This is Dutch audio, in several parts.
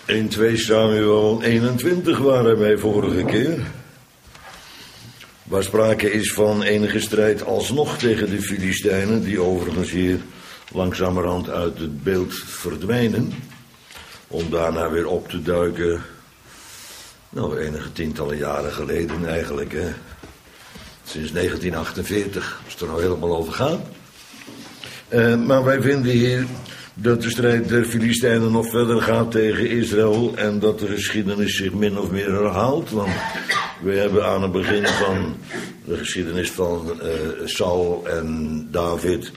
In 2 Samuel 21 waren wij vorige keer. Waar sprake is van enige strijd alsnog tegen de Filistijnen, die overigens hier langzamerhand uit het beeld verdwijnen, om daarna weer op te duiken, enige tientallen jaren geleden eigenlijk, hè. Sinds 1948, als het er nou helemaal over gaat. Maar wij vinden hier dat de strijd der Filistijnen nog verder gaat tegen Israël en dat de geschiedenis zich min of meer herhaalt. Want we hebben aan het begin van de geschiedenis van Saul en David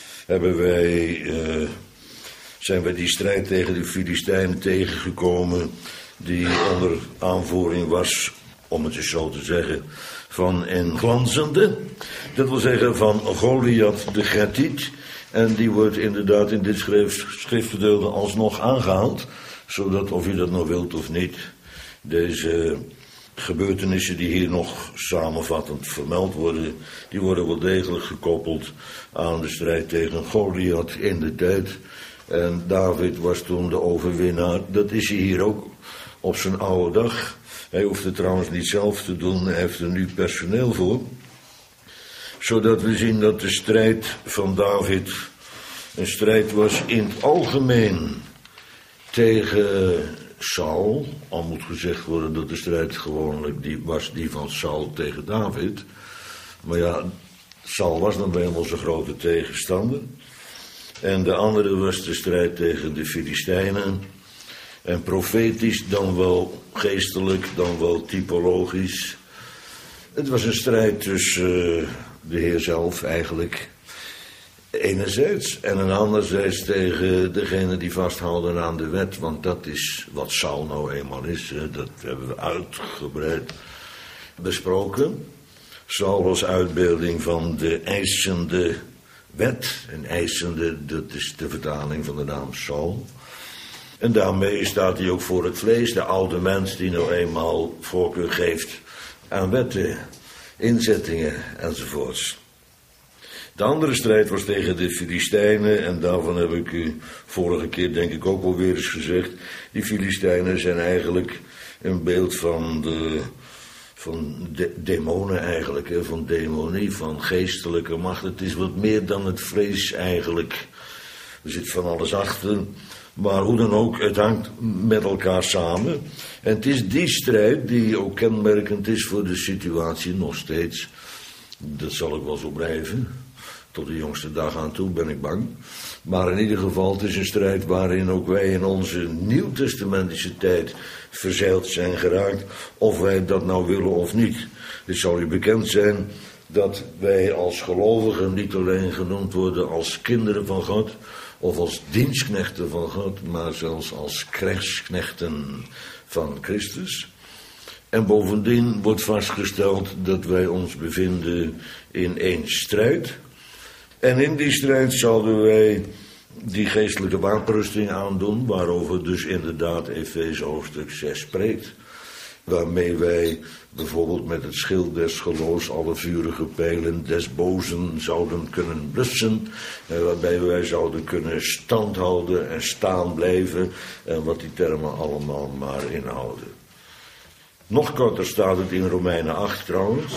zijn wij die strijd tegen de Filistijnen tegengekomen die onder aanvoering was, om het eens zo te zeggen, van een glanzende, dat wil zeggen van Goliath de Getiet. En die wordt inderdaad in dit schriftgedeelte alsnog aangehaald, zodat, of u dat nou wilt of niet, deze gebeurtenissen die hier nog samenvattend vermeld worden, die worden wel degelijk gekoppeld aan de strijd tegen Goliath in de tijd. En David was toen de overwinnaar. Dat is hij hier ook op zijn oude dag. Hij hoeft het trouwens niet zelf te doen, hij heeft er nu personeel voor. Zodat we zien dat de strijd van David een strijd was in het algemeen tegen Saul. Al moet gezegd worden dat de strijd gewoonlijk die van Saul tegen David. Maar ja, Saul was dan bij hem onze grote tegenstander. En de andere was de strijd tegen de Filistijnen. En profetisch, dan wel geestelijk, dan wel typologisch. Het was een strijd tussen de Heer zelf eigenlijk, enerzijds, en anderzijds tegen degene die vasthouden aan de wet. Want dat is wat Saul nou eenmaal is, dat hebben we uitgebreid besproken. Saul was uitbeelding van de eisende wet. En eisende, dat is de vertaling van de naam Saul. En daarmee staat hij ook voor het vlees, de oude mens die nou eenmaal voorkeur geeft aan wetten, inzettingen enzovoorts. De andere strijd was tegen de Filistijnen en daarvan heb ik u vorige keer denk ik ook wel weer eens gezegd. Die Filistijnen zijn eigenlijk een beeld van demonen eigenlijk, hè, van demonie, van geestelijke macht. Het is wat meer dan het vlees eigenlijk. Er zit van alles achter. Maar hoe dan ook, het hangt met elkaar samen. En het is die strijd die ook kenmerkend is voor de situatie nog steeds. Dat zal ook wel zo blijven. Tot de jongste dag aan toe ben ik bang. Maar in ieder geval, het is een strijd waarin ook wij in onze nieuwtestamentische tijd verzeild zijn geraakt. Of wij dat nou willen of niet. Het zal u bekend zijn dat wij als gelovigen niet alleen genoemd worden als kinderen van God, of als dienstknechten van God, maar zelfs als krijgsknechten van Christus. En bovendien wordt vastgesteld dat wij ons bevinden in één strijd. En in die strijd zouden wij die geestelijke wapenrusting aandoen, waarover dus inderdaad Efeze hoofdstuk 6 spreekt. Waarmee wij bijvoorbeeld met het schild des geloofs alle vurige pijlen des bozen zouden kunnen blussen. Waarbij wij zouden kunnen standhouden en staan blijven. En wat die termen allemaal maar inhouden. Nog korter staat het in Romeinen 8 trouwens.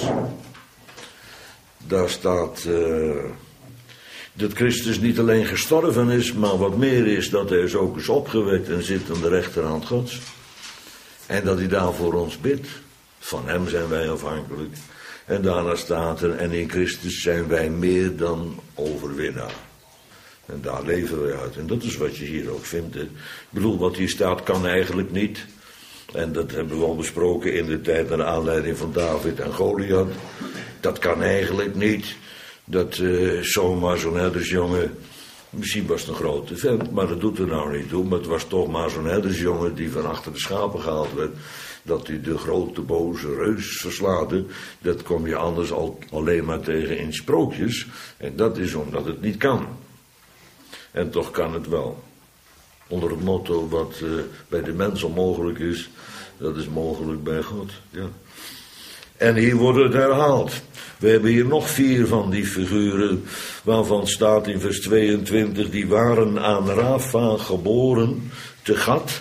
Daar staat dat Christus niet alleen gestorven is, maar wat meer is, dat hij is ook is opgewekt en zit aan de rechterhand Gods. En dat hij daar voor ons bidt. Van hem zijn wij afhankelijk. En daarna staat er, en in Christus zijn wij meer dan overwinnaar. En daar leven wij uit. En dat is wat je hier ook vindt. Hè. Ik bedoel, wat hier staat kan eigenlijk niet. En dat hebben we al besproken in de tijd naar aanleiding van David en Goliath. Dat kan eigenlijk niet. Dat zomaar zo'n herdersjongen, misschien was het een grote vent, maar dat doet er nou niet toe. Maar het was toch maar zo'n herdersjongen die van achter de schapen gehaald werd. Dat hij de grote boze reus verslaat. Dat kom je anders alleen maar tegen in sprookjes. En dat is omdat het niet kan. En toch kan het wel. Onder het motto wat bij de mens onmogelijk is, dat is mogelijk bij God. Ja. En hier wordt het herhaald. We hebben hier nog 4 van die figuren, waarvan staat in vers 22, die waren aan Rafa geboren, te Gat.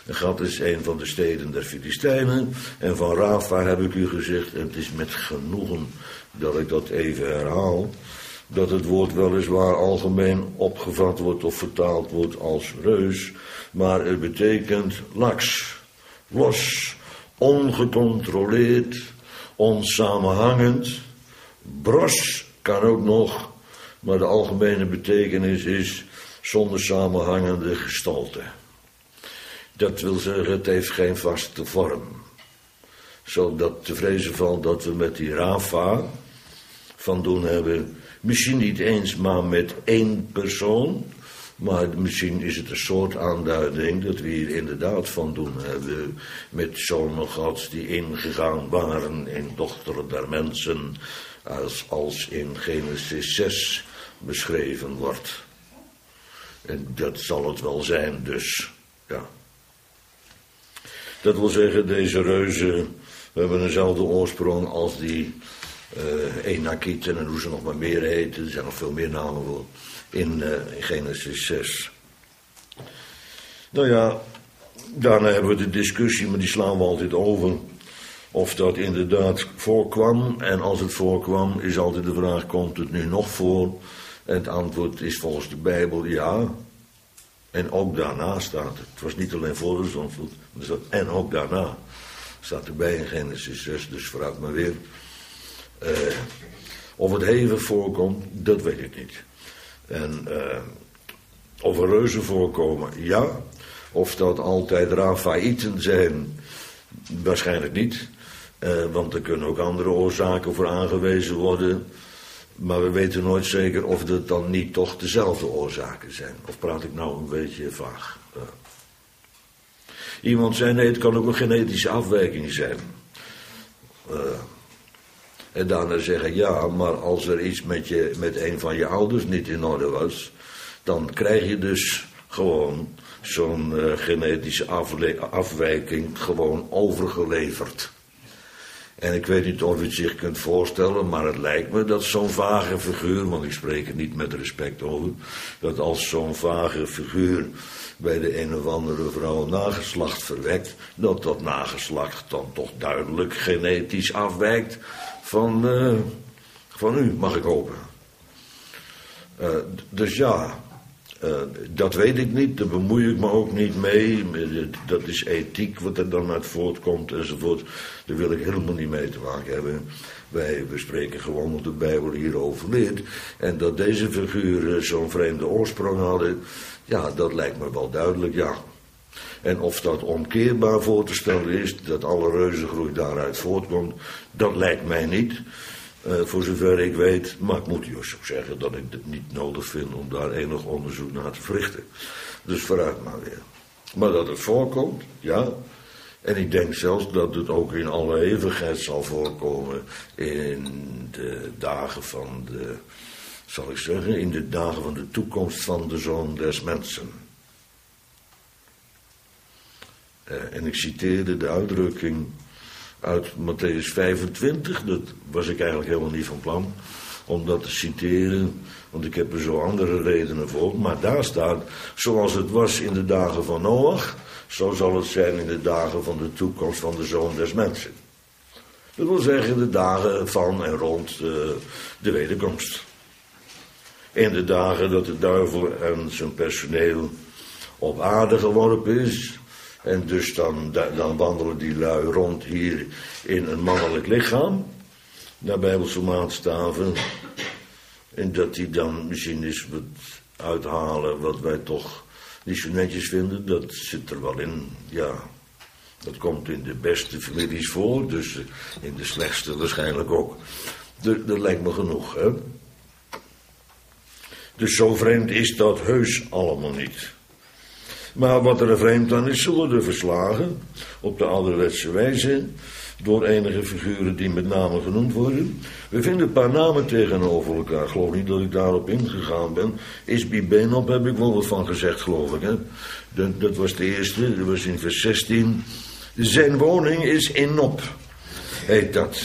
En Gat is een van de steden der Filistijnen. En van Rafa heb ik u gezegd, en het is met genoegen dat ik dat even herhaal, dat het woord weliswaar algemeen opgevat wordt of vertaald wordt als reus, maar het betekent laks, los, ongecontroleerd, onsamenhangend. Bros kan ook nog, maar de algemene betekenis is zonder samenhangende gestalte. Dat wil zeggen, het heeft geen vaste vorm. Zodat te vrezen valt dat we met die Rafa van doen hebben, misschien niet eens maar met één persoon, maar misschien is het een soort aanduiding dat we hier inderdaad van doen hebben met zonen Gods die ingegaan waren in dochteren der mensen, als in Genesis 6 beschreven wordt. En dat zal het wel zijn dus, ja. Dat wil zeggen, deze reuzen hebben eenzelfde oorsprong als die Enakieten en hoe ze nog maar meer heten. Er zijn nog veel meer namen voor in Genesis 6. Nou ja, daarna hebben we de discussie, maar die slaan we altijd over, of dat inderdaad voorkwam. En als het voorkwam, is altijd de vraag, komt het nu nog voor? En het antwoord is volgens de Bijbel ja. En ook daarna staat het. Het was niet alleen voor de zondvloed, en ook daarna staat erbij in Genesis 6, dus vooruit maar weer. Of het hevig voorkomt, dat weet ik niet. En of er reuzen voorkomen, ja. Of dat altijd Rafaïten zijn, waarschijnlijk niet. Want er kunnen ook andere oorzaken voor aangewezen worden. Maar we weten nooit zeker of dat dan niet toch dezelfde oorzaken zijn. Of praat ik nou een beetje vaag? Iemand zei, nee, het kan ook een genetische afwijking zijn. En daarna zeggen, ja, maar als er iets met een van je ouders niet in orde was, dan krijg je dus gewoon zo'n genetische afwijking gewoon overgeleverd. En ik weet niet of u het zich kunt voorstellen, maar het lijkt me dat zo'n vage figuur, want ik spreek er niet met respect over, dat als zo'n vage figuur bij de een of andere vrouw nageslacht verwekt, dat nageslacht dan toch duidelijk genetisch afwijkt van u, mag ik hopen. Dus ja, dat weet ik niet, daar bemoei ik me ook niet mee. Dat is ethiek wat er dan uit voortkomt enzovoort. Daar wil ik helemaal niet mee te maken hebben. Wij bespreken gewoon wat de Bijbel hierover leert. En dat deze figuren zo'n vreemde oorsprong hadden, ja, dat lijkt me wel duidelijk, ja. En of dat omkeerbaar voor te stellen is, dat alle reuzengroei daaruit voortkomt, dat lijkt mij niet. Voor zover ik weet, maar ik moet juist ook zeggen dat ik het niet nodig vind om daar enig onderzoek naar te verrichten. Dus vooruit maar weer. Maar dat het voorkomt, ja. En ik denk zelfs dat het ook in alle eeuwigheid zal voorkomen in de dagen van de, zal ik zeggen, in de dagen van de toekomst van de Zoon des Mensen. En ik citeerde de uitdrukking uit Matthäus 25, dat was ik eigenlijk helemaal niet van plan om dat te citeren, want ik heb er zo andere redenen voor. Maar daar staat, zoals het was in de dagen van Noach, zo zal het zijn in de dagen van de toekomst van de Zoon des Mensen. Dat wil zeggen de dagen van en rond de wederkomst. In de dagen dat de duivel en zijn personeel op aarde geworpen is. En dus dan wandelen die lui rond hier in een mannelijk lichaam, naar Bijbelse maatstaven. En dat die dan misschien eens wat uithalen wat wij toch niet zo netjes vinden. Dat zit er wel in, ja. Dat komt in de beste families voor, dus in de slechtste waarschijnlijk ook. Dat lijkt me genoeg, hè. Dus zo vreemd is dat heus allemaal niet. Maar wat er vreemd aan is, ze worden verslagen op de ouderwetse wijze door enige figuren die met name genoemd worden. We vinden een paar namen tegenover elkaar. Ik geloof niet dat ik daarop ingegaan ben. Isbi-Benob heb ik wel wat van gezegd, geloof ik. Hè? Dat was de eerste, dat was in vers 16. Zijn woning is in Nob, heet dat.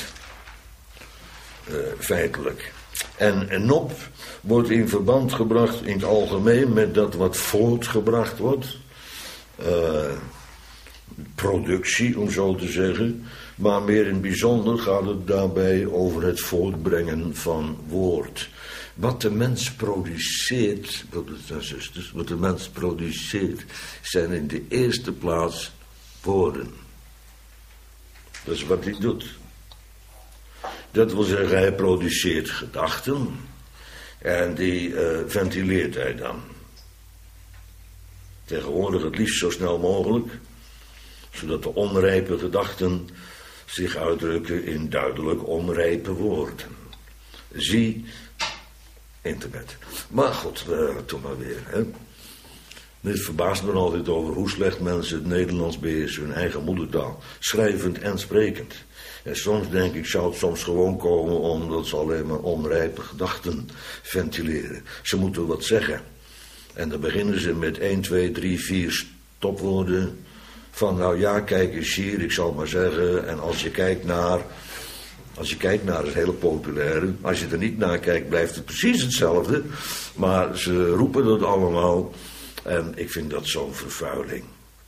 Feitelijk. En Nob wordt in verband gebracht in het algemeen met dat wat voortgebracht wordt. productie, om zo te zeggen. Maar meer in het bijzonder gaat het daarbij over het voortbrengen van woord. Wat de mens produceert, broeders en zusters, wat de mens produceert, zijn in de eerste plaats woorden. Dat is wat hij doet. Dat wil zeggen, hij produceert gedachten en die ventileert hij dan. Tegenwoordig het liefst zo snel mogelijk, zodat de onrijpe gedachten zich uitdrukken in duidelijk onrijpe woorden. Zie internet. Maar goed, toch maar weer. Hè? Dit verbaast me altijd over hoe slecht mensen het Nederlands beheersen, hun eigen moedertaal, schrijvend en sprekend. En soms denk ik, zou het soms gewoon komen omdat ze alleen maar onrijpe gedachten ventileren. Ze moeten wat zeggen. En dan beginnen ze met 1, 2, 3, 4 stopwoorden. Van nou ja, kijk eens hier, ik zal maar zeggen. En als je kijkt naar, dat is heel populair. Als je er niet naar kijkt, blijft het precies hetzelfde. Maar ze roepen dat allemaal. En ik vind dat zo'n vervuiling.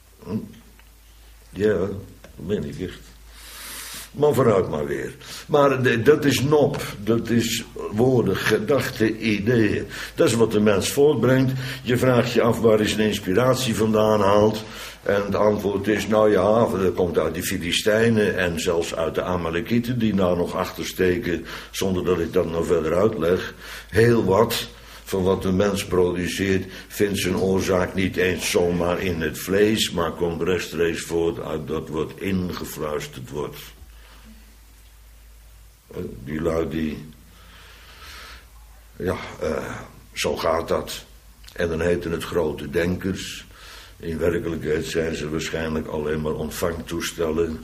Ja, dat ben ik echt. Maar vooruit maar weer. Maar dat is nop. Dat is woorden, gedachten, ideeën. Dat is wat de mens voortbrengt. Je vraagt je af waar hij zijn inspiratie vandaan haalt. En het antwoord is, nou ja, dat komt uit de Filistijnen en zelfs uit de Amalekieten die daar nog achter steken, zonder dat ik dat nou verder uitleg. Heel wat van wat de mens produceert vindt zijn oorzaak niet eens zomaar in het vlees, maar komt rechtstreeks voort uit dat wat ingefluisterd wordt. Die lui die, ja, zo gaat dat. En dan heten het grote denkers. In werkelijkheid zijn ze waarschijnlijk alleen maar ontvangtoestellen.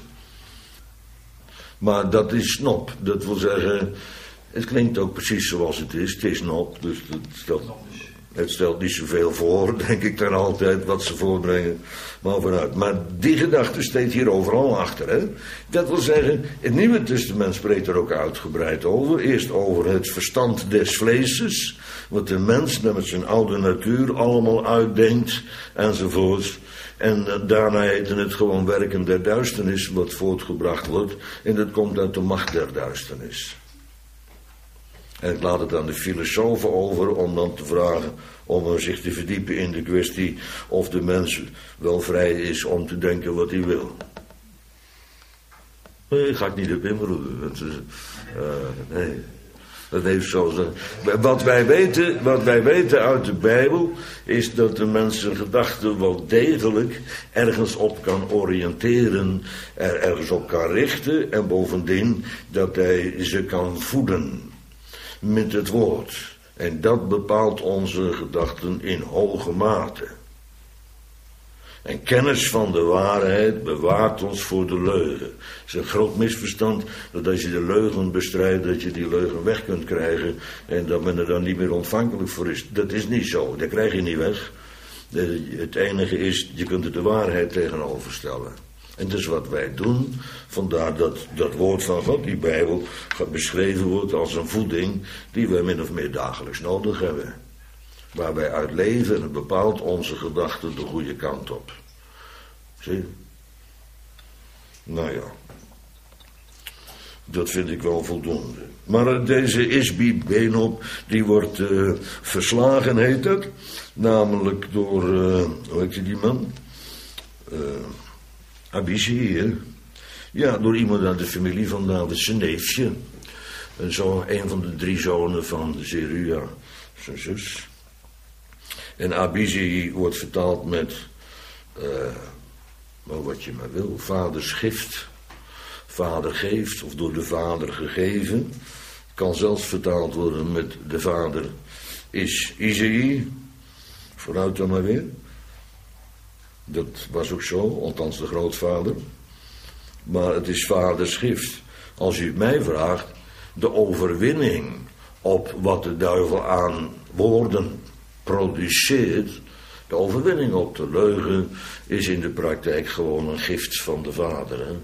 Maar dat is snop. Dat wil zeggen, het klinkt ook precies zoals het is. Het is snop, dus het stelt niet zoveel voor, denk ik dan altijd, wat ze voorbrengen. Maar vooruit. Maar die gedachte steekt hier overal achter. Hè? Dat wil zeggen, het Nieuwe Testament spreekt er ook uitgebreid over. Eerst over het verstand des vleeses. Wat de mens met zijn oude natuur allemaal uitdenkt. Enzovoorts. En daarna heet het gewoon werken der duisternis wat voortgebracht wordt. En dat komt uit de macht der duisternis. En ik laat het aan de filosofen over om dan te vragen, om zich te verdiepen in de kwestie of de mens wel vrij is om te denken wat hij wil. Nee, ga ik niet op inbroeden. Nee, dat heeft zo. Wat wij weten uit de Bijbel is dat de mens zijn gedachten wel degelijk ergens op kan oriënteren, ergens op kan richten en bovendien dat hij ze kan voeden met het woord. En dat bepaalt onze gedachten in hoge mate. En kennis van de waarheid bewaart ons voor de leugen. Het is een groot misverstand dat als je de leugen bestrijdt, dat je die leugen weg kunt krijgen en dat men er dan niet meer ontvankelijk voor is. Dat is niet zo, dat krijg je niet weg. Het enige is, je kunt er de waarheid tegenover stellen. En dat is wat wij doen. Vandaar dat dat woord van God, die Bijbel, beschreven wordt als een voeding die wij min of meer dagelijks nodig hebben. Waar wij uit leven en het bepaalt onze gedachten de goede kant op. Zie je? Nou ja. Dat vind ik wel voldoende. Maar deze Isbi Benob, die wordt verslagen, heet het. Namelijk door, hoe heet die man? Abishai, hè? Ja, door iemand uit de familie van David, zijn neefje. Een van de 3 zonen van Zeruja, zijn zus. En Abishai wordt vertaald met, wat je maar wil, vaders gift. Vader geeft, of door de vader gegeven. Kan zelfs vertaald worden met de vader is Isaïe. Vooruit dan maar weer. Dat was ook zo, althans de grootvader. Maar het is vaders gift. Als u het mij vraagt, de overwinning op wat de duivel aan woorden produceert, de overwinning op de leugen, is in de praktijk gewoon een gift van de vader. Hè?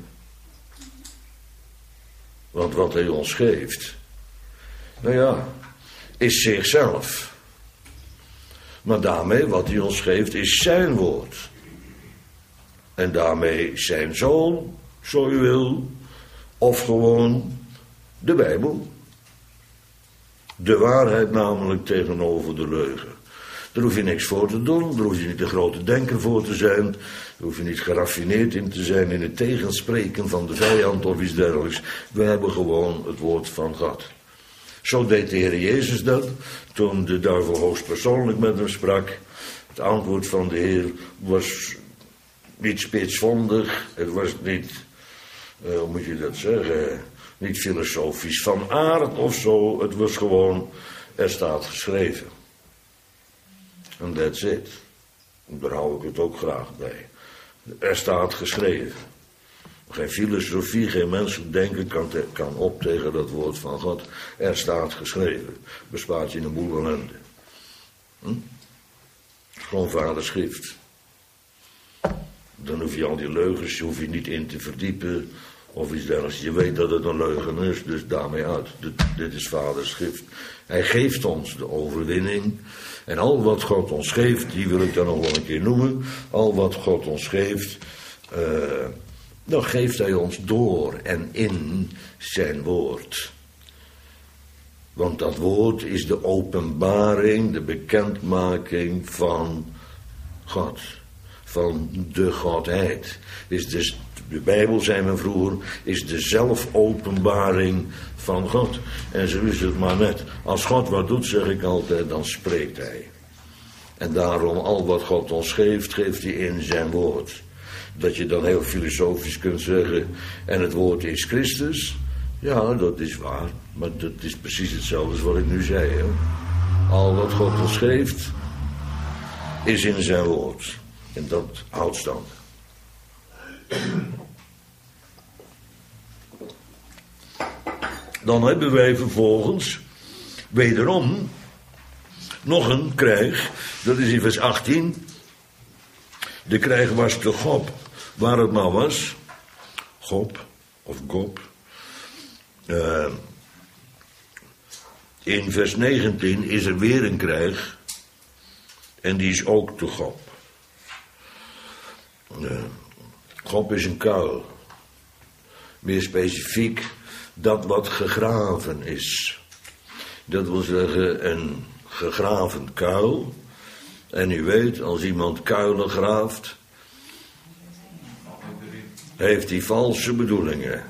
Want wat hij ons geeft, nou ja, is zichzelf. Maar daarmee, wat hij ons geeft, is zijn woord. En daarmee zijn zoon, zo u wil, of gewoon de Bijbel. De waarheid namelijk tegenover de leugen. Daar hoef je niks voor te doen, daar hoef je niet de grote denker voor te zijn, daar hoef je niet geraffineerd in te zijn in het tegenspreken van de vijand of iets dergelijks. We hebben gewoon het woord van God. Zo deed de Heer Jezus dat, toen de duivel hoogstpersoonlijk met hem sprak. Het antwoord van de Heer was niet spitsvondig, het was niet, hoe moet je dat zeggen, niet filosofisch van aard of zo, het was gewoon, er staat geschreven. En that's it. Daar hou ik het ook graag bij. Er staat geschreven. Geen filosofie, geen menselijk denken kan op tegen dat woord van God. Er staat geschreven. Bespaart je een boel ellende. Gewoon vader schrift. Dan hoef je al die leugens, hoef je niet in te verdiepen. Of iets dergelijks. Je weet dat het een leugen is, dus daarmee uit. Dit is vaders schrift. Hij geeft ons de overwinning. En al wat God ons geeft, die wil ik dan nog wel een keer noemen. Al wat God ons geeft, dan geeft hij ons door en in zijn woord. Want dat woord is de openbaring, de bekendmaking van God. Van de Godheid. Is dus, de Bijbel, zei men vroeger, is de zelfopenbaring van God. En zo is het maar net. Als God wat doet, zeg ik altijd, dan spreekt hij. En daarom, al wat God ons geeft, geeft hij in zijn woord. Dat je dan heel filosofisch kunt zeggen, en het woord is Christus. Ja, dat is waar. Maar dat is precies hetzelfde als wat ik nu zei. Hè? Al wat God ons geeft, is in zijn woord. En dat houdt stand. Dan hebben wij vervolgens wederom nog een krijg. Dat is in vers 18. De krijg was te Gob. Waar het nou was. Gob of Gob. In vers 19 is er weer een krijg. En die is ook te Gob. Gob is een kuil. Meer specifiek, dat wat gegraven is. Dat wil zeggen een gegraven kuil. En u weet, als iemand kuilen graaft, heeft hij valse bedoelingen.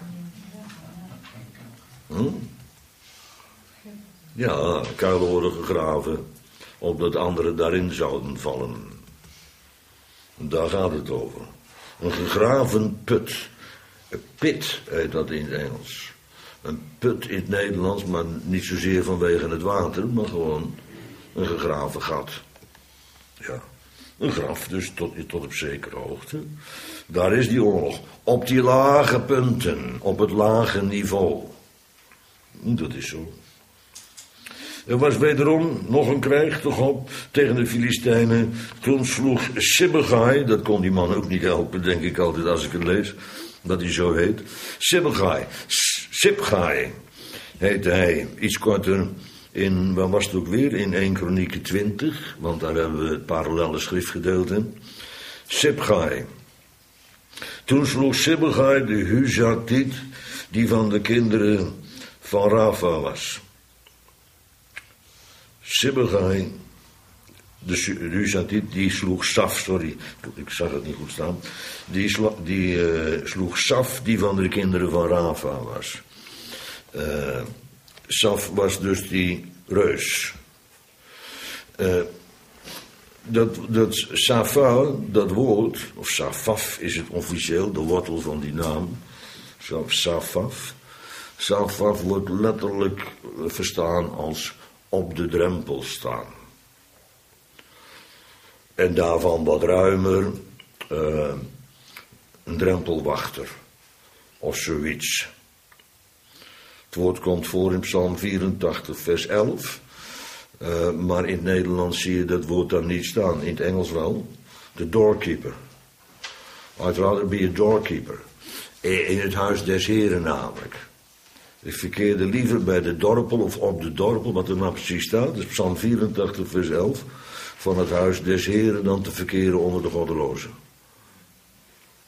Ja, kuilen worden gegraven, opdat anderen daarin zouden vallen. Daar gaat het over. Een gegraven put. Een pit heet dat in het Engels. Een put in het Nederlands, maar niet zozeer vanwege het water, maar gewoon een gegraven gat. Ja, een graf dus tot op zekere hoogte. Daar is die oorlog. Op die lage punten, op het lage niveau. Dat is zo. Er was wederom nog een krijg toch op tegen de Filistijnen. Toen sloeg Sibbegai, dat kon die man ook niet helpen, denk ik altijd als ik het lees, dat hij zo heet. Sibgai heette hij, iets korter in, waar was het ook weer? In 1 Kronieken 20, want daar hebben we het parallelle schriftgedeelte. Sibgai. Toen sloeg Sibbegai de Huzatiet, die van de kinderen van Rafa was. Sibbegai, de Huzatiet, die sloeg Saf, ik zag het niet goed staan. Die sloeg Saf, die van de kinderen van Rafa was. Saf was dus die reus. Dat Safa, dat woord, of Safaf is het officieel, de wortel van die naam. Safaf. Safaf wordt letterlijk verstaan als op de drempel staan. En daarvan wat ruimer, een drempelwachter. Of zoiets. Het woord komt voor in Psalm 84, vers 11. Maar in het Nederlands zie je dat woord dan niet staan. In het Engels wel. De doorkeeper. I'd rather be a doorkeeper. In het huis des Heren namelijk. Ik verkeerde liever bij de dorpel of op de dorpel, wat er nou precies staat. Dat is Psalm 84, vers 11. Van het huis des Heren dan te verkeren onder de goddelozen.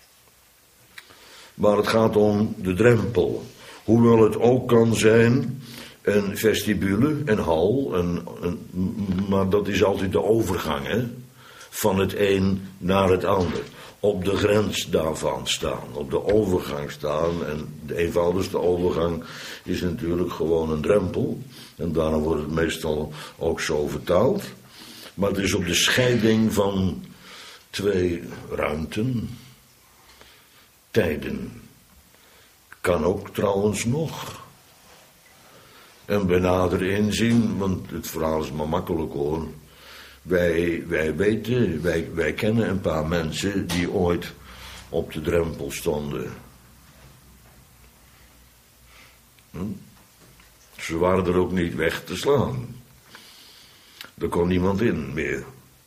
Maar het gaat om de drempel. Hoewel het ook kan zijn een vestibule, een hal, maar dat is altijd de overgang, hè? Van het een naar het ander. Op de grens daarvan staan, op de overgang staan. En de eenvoudigste overgang is natuurlijk gewoon een drempel. En daarom wordt het meestal ook zo vertaald. Maar het is op de scheiding van twee ruimten, tijden. Kan ook trouwens nog. En bij nader inzien, want het verhaal is maar makkelijk hoor. Wij kennen een paar mensen die ooit op de drempel stonden. Ze waren er ook niet weg te slaan. Er kon niemand in meer.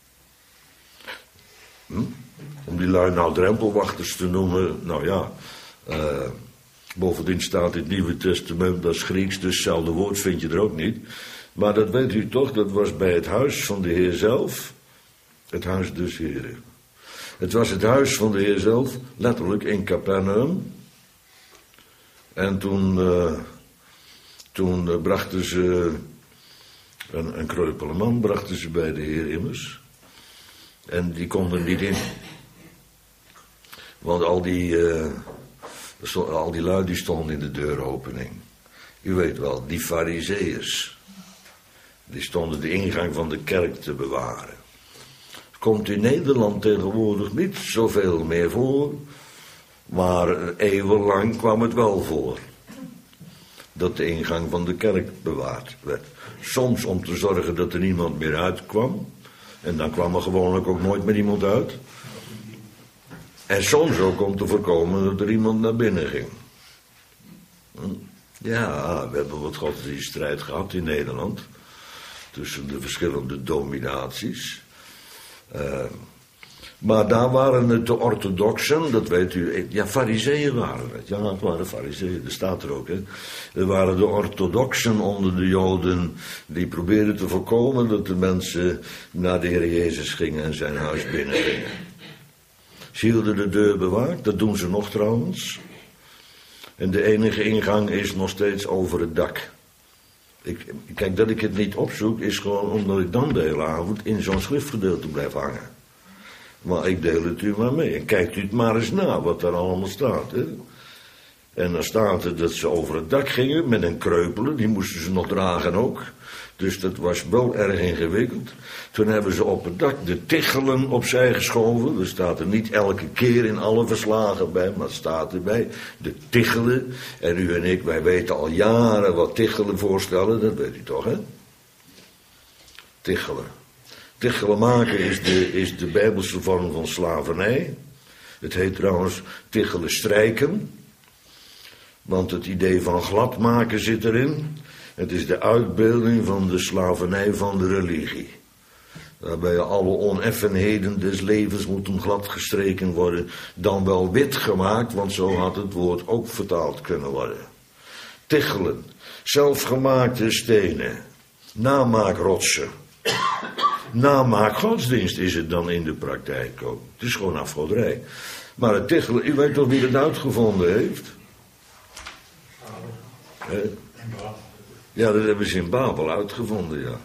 Om die lui nou drempelwachters te noemen, nou ja. Bovendien staat in het Nieuwe Testament, dat is Grieks, dus hetzelfde woord vind je er ook niet. Maar dat weet u toch, dat was bij het huis van de Heer zelf, het huis des Heren. Het was het huis van de Heer zelf, letterlijk in Capernaum. En toen brachten ze een kreupele man brachten ze bij de Heer immers. En die konden niet in. Want al die lui die stonden in de deuropening. U weet wel, die farizeeërs. Die stonden de ingang van de kerk te bewaren. Komt in Nederland tegenwoordig niet zoveel meer voor. Maar eeuwenlang kwam het wel voor. Dat de ingang van de kerk bewaard werd. Soms om te zorgen dat er niemand meer uitkwam. En dan kwam er gewoonlijk ook nooit meer iemand uit. En soms ook om te voorkomen dat er iemand naar binnen ging. Ja, we hebben wat godsdienststrijd gehad in Nederland. Tussen de verschillende dominaties. Maar daar waren het de orthodoxen, dat weet u. Ja, farizeeën waren het. Ja, het waren farizeeën, dat staat er ook, hè. Er waren de orthodoxen onder de Joden. Die probeerden te voorkomen dat de mensen naar de Heer Jezus gingen en zijn huis binnen gingen. Ze hielden de deur bewaard, dat doen ze nog trouwens. En de enige ingang is nog steeds over het dak. Kijk, dat ik het niet opzoek is gewoon omdat ik dan de hele avond in zo'n schriftgedeelte blijf hangen. Maar ik deel het u maar mee. En kijkt u het maar eens na wat daar allemaal staat. Hè? En dan staat er dat ze over het dak gingen met een kreupele. Die moesten ze nog dragen ook. Dus dat was wel erg ingewikkeld. Toen hebben ze op het dak de tichelen opzij geschoven. Er staat er niet elke keer in alle verslagen bij, maar het staat erbij. De tichelen. En u en ik, wij weten al jaren wat tichelen voorstellen. Dat weet u toch, hè? Tichelen. Tichelen maken is de Bijbelse vorm van slavernij. Het heet trouwens tichelen strijken. Want het idee van glad maken zit erin. Het is de uitbeelding van de slavernij van de religie. Waarbij alle oneffenheden des levens moeten glad gestreken worden. Dan wel wit gemaakt, want zo had het woord ook vertaald kunnen worden. Tichelen, zelfgemaakte stenen, namaakrotsen. Namaakgodsdienst is het dan in de praktijk ook. Het is gewoon afgoderij. Maar het tichelen, u weet toch wie het uitgevonden heeft? Ja, dat hebben ze in Babel uitgevonden, ja.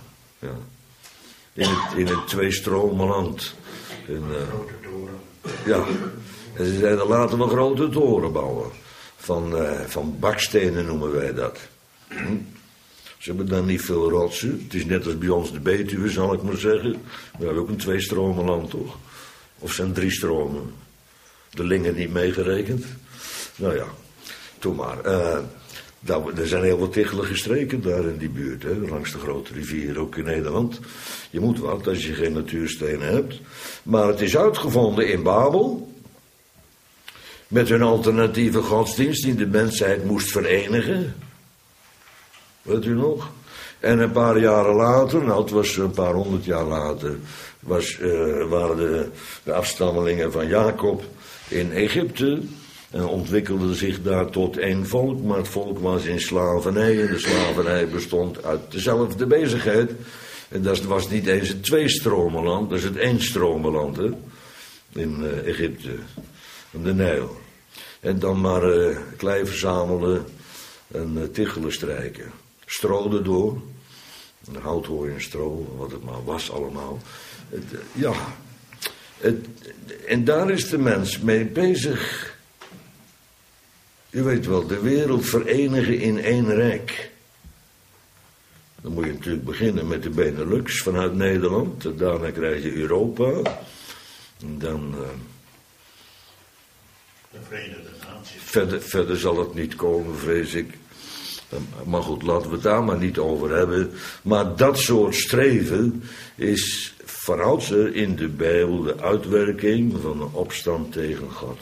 In het tweestromenland. Grote toren. Ja, en ze zijn er later nog grote toren bouwen. Van bakstenen noemen wij dat. Ze hebben dan niet veel rotsen. Het is net als bij ons de Betuwe, zal ik maar zeggen. We hebben ook een tweestromenland, toch? Of zijn 3 stromen. De Lingen niet meegerekend. Nou ja, toen maar. Er zijn heel wat tichelige streken daar in die buurt, hè, langs de grote rivier, ook in Nederland. Je moet wat als je geen natuurstenen hebt. Maar het is uitgevonden in Babel. Met hun alternatieve godsdienst die de mensheid moest verenigen. Weet u nog? En een paar jaren later, nou het was een paar 100 jaar later, waren de afstammelingen van Jacob in Egypte. En ontwikkelde zich daar tot één volk, maar het volk was in slavernij. En de slavernij bestond uit dezelfde bezigheid. En dat was niet eens het tweestromenland, dat is het éénstromenland, hè? In Egypte, de Nijl. En dan maar klei verzamelen en tichelen strijken. Stro erdoor. Houthooi en stro, wat het maar was allemaal. En daar is de mens mee bezig. U weet wel, de wereld verenigen in één rijk. Dan moet je natuurlijk beginnen met de Benelux vanuit Nederland. En daarna krijg je Europa. En dan... de Verenigde Naties. Verder zal het niet komen, vrees ik. Maar goed, laten we het daar maar niet over hebben. Maar dat soort streven is vanouds in de Bijbel de uitwerking van een opstand tegen God.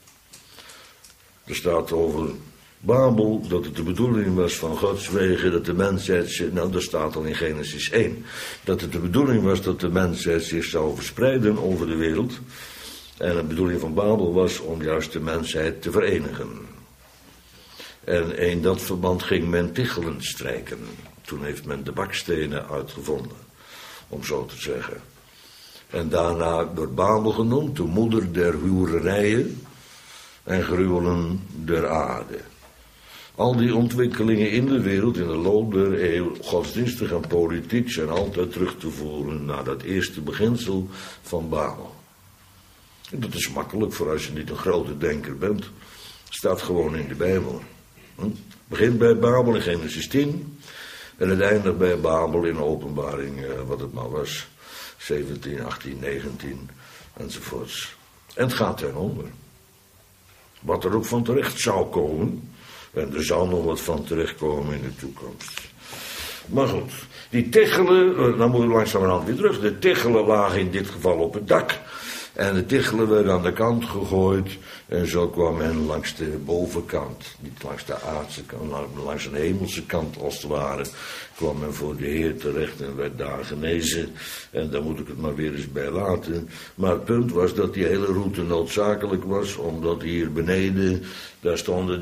Er staat over Babel dat het de bedoeling was van Gods wegen dat de mensheid... Nou, dat staat al in Genesis 1. Dat het de bedoeling was dat de mensheid zich zou verspreiden over de wereld. En de bedoeling van Babel was om juist de mensheid te verenigen. En in dat verband ging men tichelen strijken. Toen heeft men de bakstenen uitgevonden, om zo te zeggen. En daarna wordt Babel genoemd, de moeder der hoererijen en gruwelen der aarde. Al die ontwikkelingen in de wereld, in de loop der eeuw, godsdienstig en politiek, zijn altijd terug te voeren naar dat eerste beginsel van Babel. En dat is makkelijk voor als je niet een grote denker bent. Staat gewoon in de Bijbel. Het begint bij Babel in Genesis 10 en het eindigt bij Babel in Openbaring, wat het maar was, 17, 18, 19 enzovoorts. En het gaat ten onder. Wat er ook van terecht zou komen, en er zal nog wat van terechtkomen in de toekomst. Maar goed, die tichelen, dan moeten we langzamerhand weer terug. De tichelen lagen in dit geval op het dak. En de tichelen werden aan de kant gegooid. En zo kwam men langs de bovenkant. Niet langs de aardse kant, maar langs een hemelse kant als het ware. Kwam men voor de Heer terecht en werd daar genezen. En daar moet ik het maar weer eens bij laten. Maar het punt was dat die hele route noodzakelijk was. Omdat hier beneden, daar stonden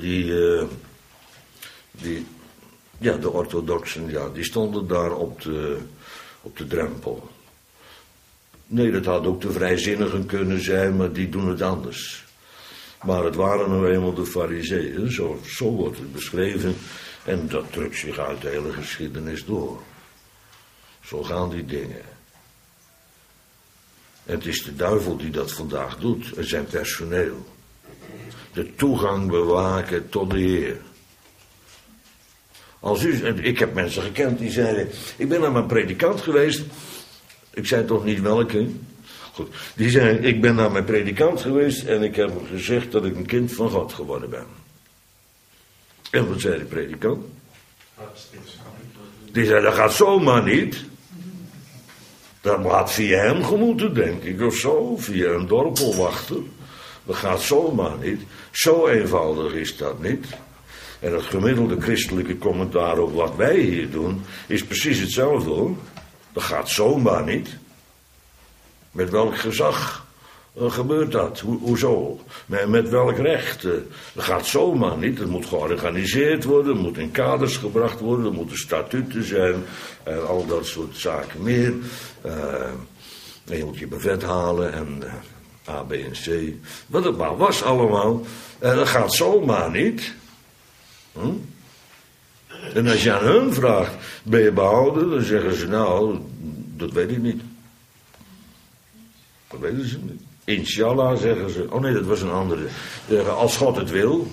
de orthodoxen, die stonden daar op de drempel. Nee, dat had ook de vrijzinnigen kunnen zijn, maar die doen het anders. Maar het waren nou eenmaal de Farizeeën, zo wordt het beschreven. En dat drukt zich uit de hele geschiedenis door. Zo gaan die dingen. En het is de duivel die dat vandaag doet, en zijn personeel. De toegang bewaken tot de Heer. Ik heb mensen gekend die zeiden, ik ben naar mijn predikant geweest. Ik zei toch niet welke. Goed. Die zei, ik ben naar mijn predikant geweest en ik heb hem gezegd dat ik een kind van God geworden ben. En wat zei de predikant? Die zei, dat gaat zomaar niet. Dat had via hem gemoeten, denk ik, of zo. Via een dorpelwachter. Dat gaat zomaar niet. Zo eenvoudig is dat niet. En het gemiddelde christelijke commentaar op wat wij hier doen, is precies hetzelfde hoor. Dat gaat zomaar niet. Met welk gezag gebeurt dat? Hoezo? Met welk recht? Dat gaat zomaar niet. Het moet georganiseerd worden, het moet in kaders gebracht worden, er moeten statuten zijn en al dat soort zaken meer. En je moet je brevet halen en A, B en C. Wat het maar was allemaal. Dat gaat zomaar niet. En als je aan hun vraagt, ben je behouden? Dan zeggen ze, nou, dat weet ik niet. Dat weten ze niet. Inshallah zeggen ze. Oh nee, dat was een andere. Zeggen, als God het wil.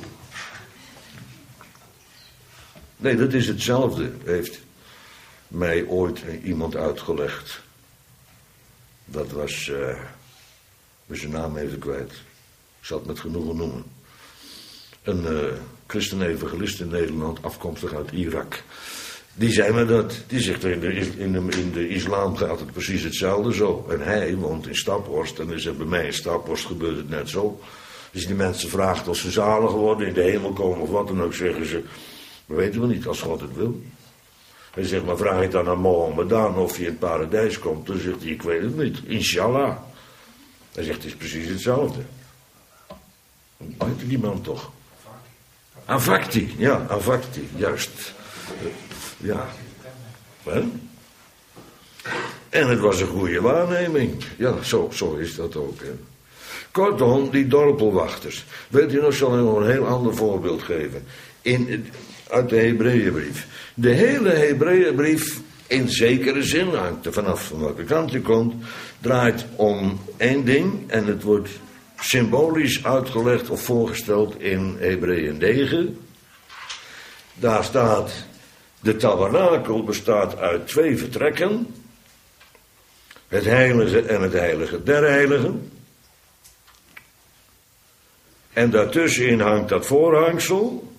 Nee, dat is hetzelfde. Heeft mij ooit iemand uitgelegd. Dat was, zijn naam even kwijt. Ik zal het met genoegen noemen. Een christen-evangelist in Nederland, afkomstig uit Irak. Die zei me dat. Die zegt, in de islam gaat het precies hetzelfde zo. En hij woont in Staphorst. En dus bij mij in Staphorst gebeurt het net zo. Dus die mensen vragen of ze zalig worden, in de hemel komen of wat dan ook, zeggen ze. Dat weten we niet, als God het wil. Hij zegt, maar vraag ik dan aan Mohammedan of hij in het paradijs komt. Dan zegt hij, ik weet het niet. Inshallah. Hij zegt, het is precies hetzelfde. Weet die man toch? Avakti, ja, Avakti, juist. Ja. En het was een goede waarneming. Ja, zo is dat ook. Hè. Kortom, die dorpelwachters. Weet u nog, zal ik nog een heel ander voorbeeld geven. Uit de Hebreeënbrief. De hele Hebreeënbrief, in zekere zin, hangt er vanaf van welke kant je komt, draait om één ding. En het wordt symbolisch uitgelegd of voorgesteld in Hebreeën 9. Daar staat, de tabernakel bestaat uit 2 vertrekken. Het heilige en het heilige der heiligen. En daartussenin hangt dat voorhangsel.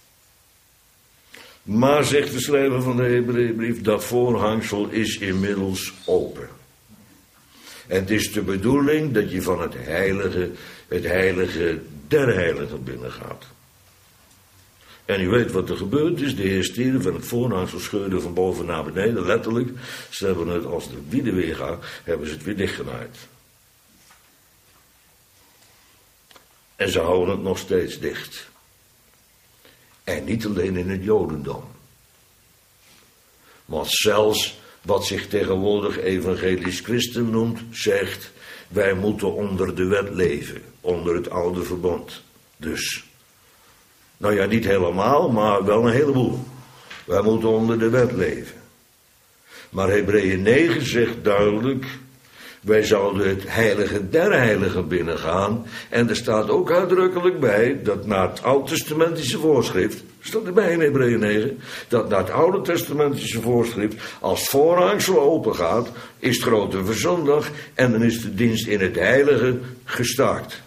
Maar, zegt de schrijver van de Hebreeënbrief, dat voorhangsel is inmiddels open. En het is de bedoeling dat je van het heilige der heiligen binnengaat. En u weet wat er gebeurd is. De Heer stierf en het voorhangsel scheurde van boven naar beneden, letterlijk. Ze hebben het, als de wieden weer gaat, hebben ze het weer dichtgenaaid. En ze houden het nog steeds dicht. En niet alleen in het Jodendom. Want zelfs wat zich tegenwoordig evangelisch christen noemt, zegt, wij moeten onder de wet leven. Onder het oude verbond. Dus, nou ja, niet helemaal, maar wel een heleboel. Wij moeten onder de wet leven. Maar Hebreeën 9 zegt duidelijk, wij zouden het heilige der heiligen binnengaan. En er staat ook uitdrukkelijk bij dat na het Oud-testamentische voorschrift, staat erbij in Hebreeën 9, dat na het Oude testamentische voorschrift, als het voorhangsel open gaat, is het grote verzondag en dan is de dienst in het heilige gestaakt.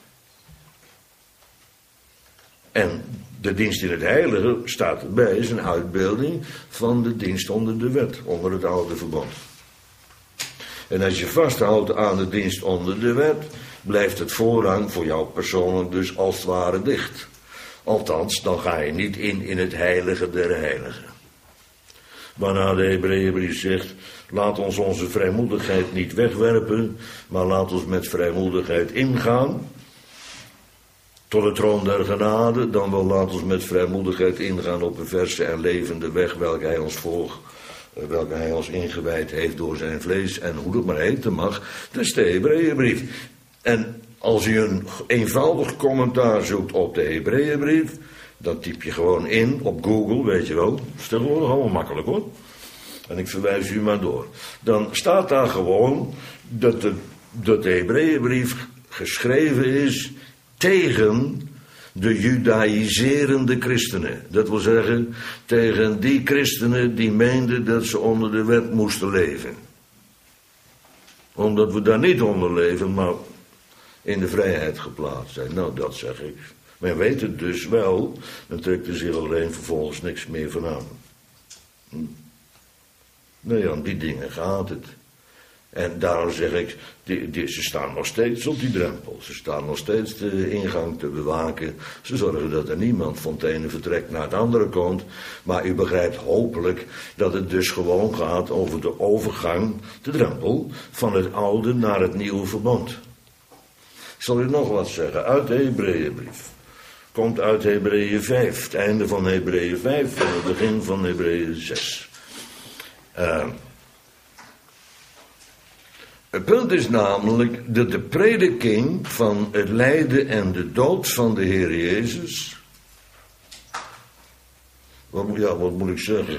En de dienst in het heilige, staat erbij, is een uitbeelding van de dienst onder de wet, onder het oude verbond. En als je vasthoudt aan de dienst onder de wet, blijft het voorrang voor jou persoonlijk dus als het ware dicht. Althans, dan ga je niet in het heilige der heiligen. Waarna de Hebreeënbrief zegt, laat ons onze vrijmoedigheid niet wegwerpen, maar laat ons met vrijmoedigheid ingaan tot de troon der genade. Dan wel laat ons met vrijmoedigheid ingaan op een verse en levende weg welke hij ons ingewijd heeft door zijn vlees en hoe het maar heten mag. Dat is de Hebreeënbrief. En als u een eenvoudig commentaar zoekt op de Hebreeënbrief, dan typ je gewoon in op Google, weet je wel. Dat is tegenwoordig allemaal makkelijk hoor. En ik verwijs u maar door. Dan staat daar gewoon dat de Hebreeënbrief geschreven is tegen de judaïserende christenen. Dat wil zeggen, tegen die christenen die meenden dat ze onder de wet moesten leven. Omdat we daar niet onder leven, maar in de vrijheid geplaatst zijn. Nou, dat zeg ik. Men weet het dus wel, dan trekt er zich alleen vervolgens niks meer van aan. Nee, aan die dingen gaat het. En daarom zeg ik, ze staan nog steeds op die drempel. Ze staan nog steeds de ingang te bewaken. Ze zorgen dat er niemand van het ene vertrek naar het andere komt. Maar u begrijpt hopelijk dat het dus gewoon gaat over de overgang, de drempel, van het oude naar het nieuwe verbond. Ik zal u nog wat zeggen uit de Hebreeënbrief. Komt uit Hebreeën 5, het einde van Hebreeën 5 en het begin van Hebreeën 6. Het punt is namelijk dat de prediking van het lijden en de dood van de Heer Jezus, wat moet ik zeggen?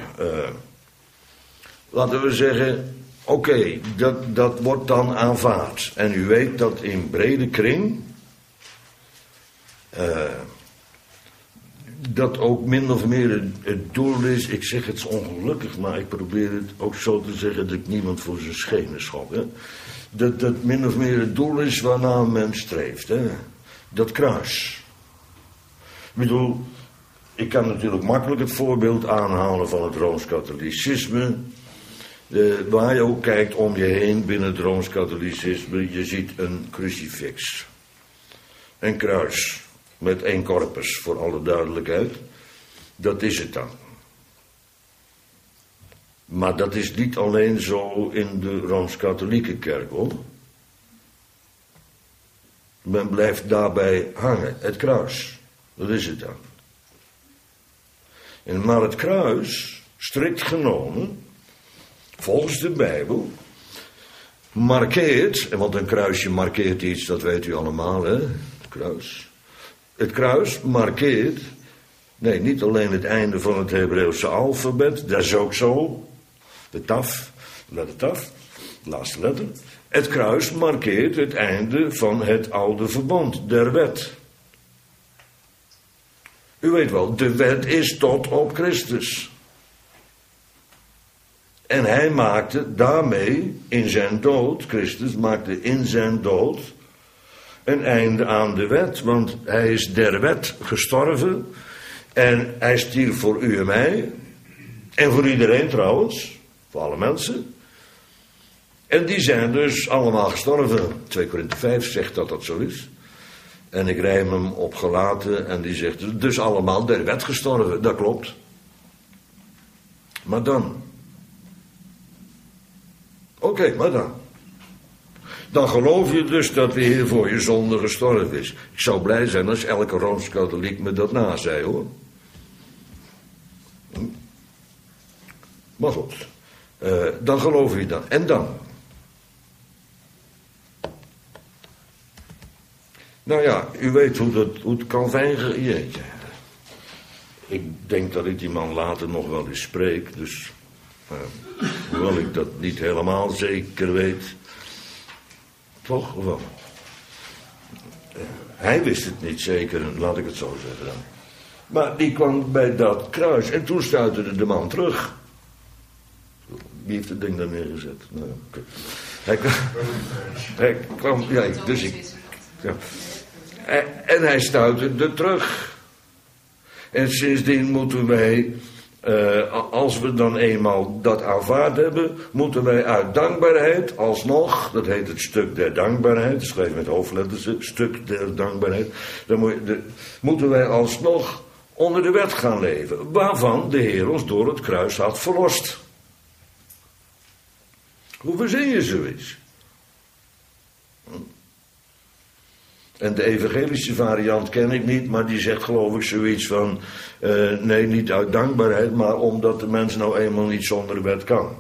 Laten we zeggen, oké, dat wordt dan aanvaard. En u weet dat in brede kring dat ook min of meer het doel is, ik zeg het ongelukkig, maar ik probeer het ook zo te zeggen dat ik niemand voor zijn schenen schop. Hè? Dat min of meer het doel is waarnaar men streeft. Hè? Dat kruis. Ik bedoel, ik kan natuurlijk makkelijk het voorbeeld aanhalen van het Rooms-Katholicisme. Waar je ook kijkt om je heen binnen het Rooms-Katholicisme, je ziet een crucifix. Een kruis. Met 1 corpus, voor alle duidelijkheid. Dat is het dan. Maar dat is niet alleen zo in de Rooms-Katholieke kerk, hoor. Men blijft daarbij hangen, het kruis. Dat is het dan. Maar het kruis, strikt genomen, volgens de Bijbel, markeert, want een kruisje markeert iets, dat weet u allemaal, hè? Kruis. Het kruis markeert, nee, niet alleen het einde van het Hebreeuwse alfabet, dat is ook zo. De taf, letter taf, laatste letter. Het kruis markeert het einde van het oude verbond, der wet. U weet wel, de wet is tot op Christus. En hij maakte daarmee in zijn dood, Christus maakte in zijn dood een einde aan de wet. Want hij is der wet gestorven en hij stierf voor u en mij. En voor iedereen trouwens, voor alle mensen. En die zijn dus allemaal gestorven. 2 Korinthe 5 zegt dat dat zo is. En ik rijm hem op Galaten en die zegt dus allemaal der wet gestorven. Dat klopt. Maar dan... Oké, maar dan. Dan geloof je dus dat de Heer voor je zonde gestorven is. Ik zou blij zijn als elke Rooms-Katholiek me dat na zei, hoor. Maar goed. Dan geloof je dat. En dan? Nou ja, u weet hoe het Calvijn... Jeetje. Ik denk dat ik die man later nog wel eens spreek, dus... hoewel ik dat niet helemaal zeker weet. Toch? Of wel? Hij wist het niet zeker, laat ik het zo zeggen dan. Maar die kwam bij dat kruis en toen stuiterde de man terug. Wie heeft het ding daar neergezet? Nou, hij kwam... Ja, dus ik... Ja. En hij stuiterde terug. En sindsdien moeten wij... als we dan eenmaal dat aanvaard hebben, moeten wij uit dankbaarheid alsnog, dat heet het stuk der dankbaarheid, schrijf met hoofdletters, stuk der dankbaarheid, dan moeten wij alsnog onder de wet gaan leven, waarvan de Heer ons door het kruis had verlost. Hoe verzin je zoiets? En de evangelische variant ken ik niet, maar die zegt geloof ik zoiets van... nee, niet uit dankbaarheid, maar omdat de mens nou eenmaal niet zonder de wet kan.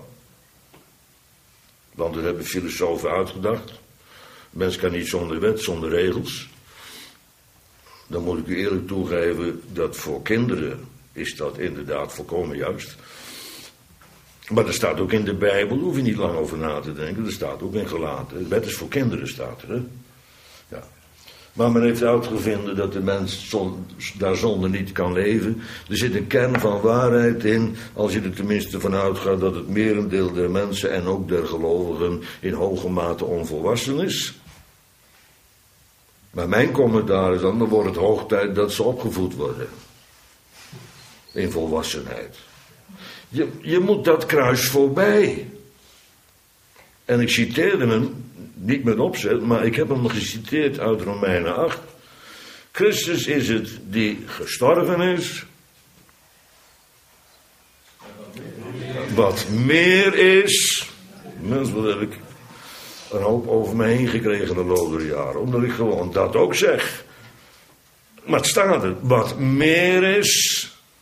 Want dat hebben filosofen uitgedacht. De mens kan niet zonder wet, zonder regels. Dan moet ik u eerlijk toegeven dat voor kinderen is dat inderdaad volkomen juist. Maar er staat ook in de Bijbel, daar hoef je niet lang over na te denken, er staat ook in Galaten. De wet is voor kinderen, staat er, hè? Ja. Maar men heeft uitgevonden dat de mens daar zonder niet kan leven. Er zit een kern van waarheid in, als je er tenminste van uitgaat dat het merendeel der mensen en ook der gelovigen in hoge mate onvolwassen is. Maar mijn commentaar is dan wordt het hoog tijd dat ze opgevoed worden. In volwassenheid. Je moet dat kruis voorbij. En ik citeerde hem, niet met opzet, maar ik heb hem geciteerd uit Romeinen 8. Christus is het die gestorven is. Wat meer is. Mensen, wat heb ik een hoop over me heen gekregen de loop der jaren. Omdat ik gewoon dat ook zeg. Maar het staat er. Wat meer is.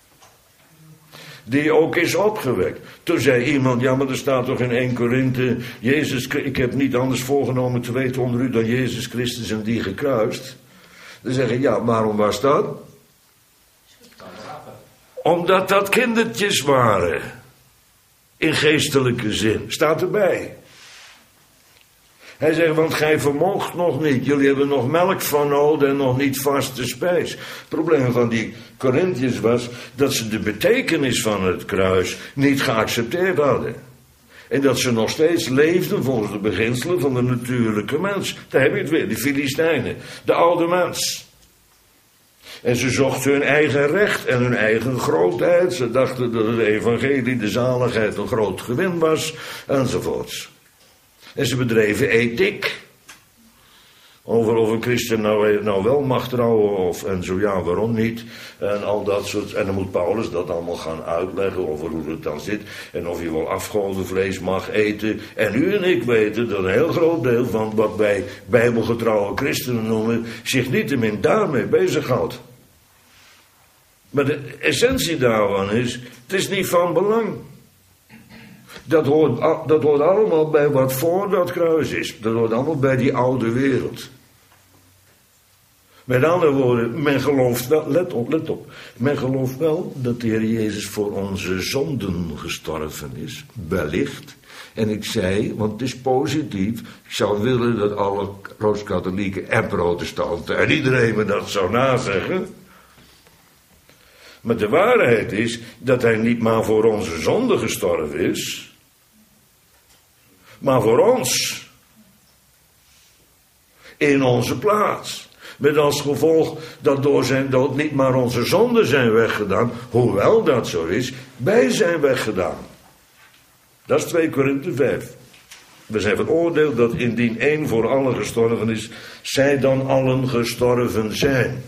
Die ook is opgewekt. Toen zei iemand, ja maar er staat toch in 1 Korinthe, Jezus, ik heb niet anders voorgenomen te weten onder u dan Jezus Christus en die gekruist. Dan zeg ik, ja, waarom was dat? Omdat dat kindertjes waren. In geestelijke zin. Staat erbij. Hij zegt, want gij vermoogt nog niet. Jullie hebben nog melk van nodig en nog niet vaste spijs. Het probleem van die Korinthiërs was dat ze de betekenis van het kruis niet geaccepteerd hadden. En dat ze nog steeds leefden volgens de beginselen van de natuurlijke mens. Daar heb je het weer, de Filistijnen, de oude mens. En ze zochten hun eigen recht en hun eigen grootheid. Ze dachten dat het evangelie, de zaligheid, een groot gewin was, enzovoorts. En ze bedreven ethiek. Over of een christen nou wel mag trouwen en zo ja, waarom niet. En al dat soort. En dan moet Paulus dat allemaal gaan uitleggen over hoe het dan zit. En of je wel afgodenvlees mag eten. En u en ik weten dat een heel groot deel van wat wij bijbelgetrouwe christenen noemen zich niettemin daarmee bezighoudt. Maar de essentie daarvan is, het is niet van belang. Dat hoort allemaal bij wat voor dat kruis is. Dat hoort allemaal bij die oude wereld. Met andere woorden, men gelooft wel, let op. Men gelooft wel dat de Heer Jezus voor onze zonden gestorven is. Wellicht. En ik zei, want het is positief, ik zou willen dat alle Rooms-Katholieken en protestanten en iedereen me dat zou nazeggen. Maar de waarheid is dat hij niet maar voor onze zonde gestorven is, maar voor ons. In onze plaats. Met als gevolg dat door zijn dood niet maar onze zonden zijn weggedaan, hoewel dat zo is, wij zijn weggedaan. Dat is 2 Korinthe 5. We zijn van oordeel dat indien één voor allen gestorven is, zij dan allen gestorven zijn.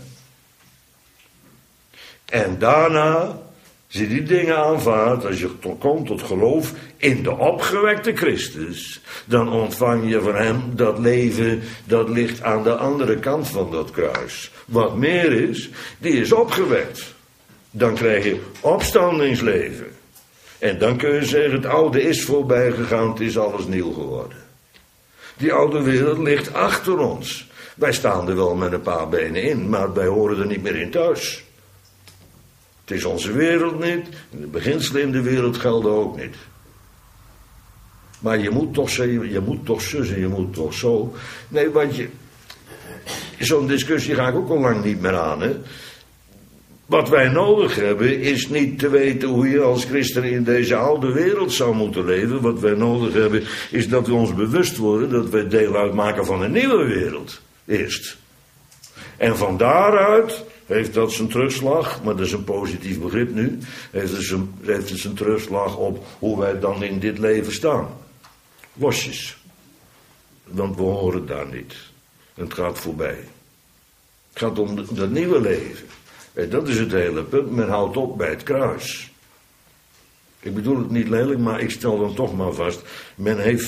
En daarna, als je die dingen aanvaardt, als je komt tot geloof in de opgewekte Christus, dan ontvang je van hem dat leven dat ligt aan de andere kant van dat kruis. Wat meer is, die is opgewekt. Dan krijg je opstandingsleven. En dan kun je zeggen, het oude is voorbij gegaan, het is alles nieuw geworden. Die oude wereld ligt achter ons. Wij staan er wel met een paar benen in, maar wij horen er niet meer in thuis. Het is onze wereld niet, en de beginselen in de wereld gelden ook niet. Maar je moet toch zeggen, je moet toch zus en je moet toch zo. Nee, want zo'n discussie ga ik ook al lang niet meer aan, hè. Wat wij nodig hebben is niet te weten hoe je als christen in deze oude wereld zou moeten leven. Wat wij nodig hebben is dat we ons bewust worden dat wij deel uitmaken van een nieuwe wereld. Eerst. En van daaruit heeft dat zijn terugslag, maar dat is een positief begrip nu, heeft het zijn terugslag op hoe wij dan in dit leven staan. Losjes. Want we horen daar niet. Het gaat voorbij. Het gaat om dat nieuwe leven. En dat is het hele punt. Men houdt op bij het kruis. Ik bedoel het niet lelijk, maar ik stel dan toch maar vast. Men heeft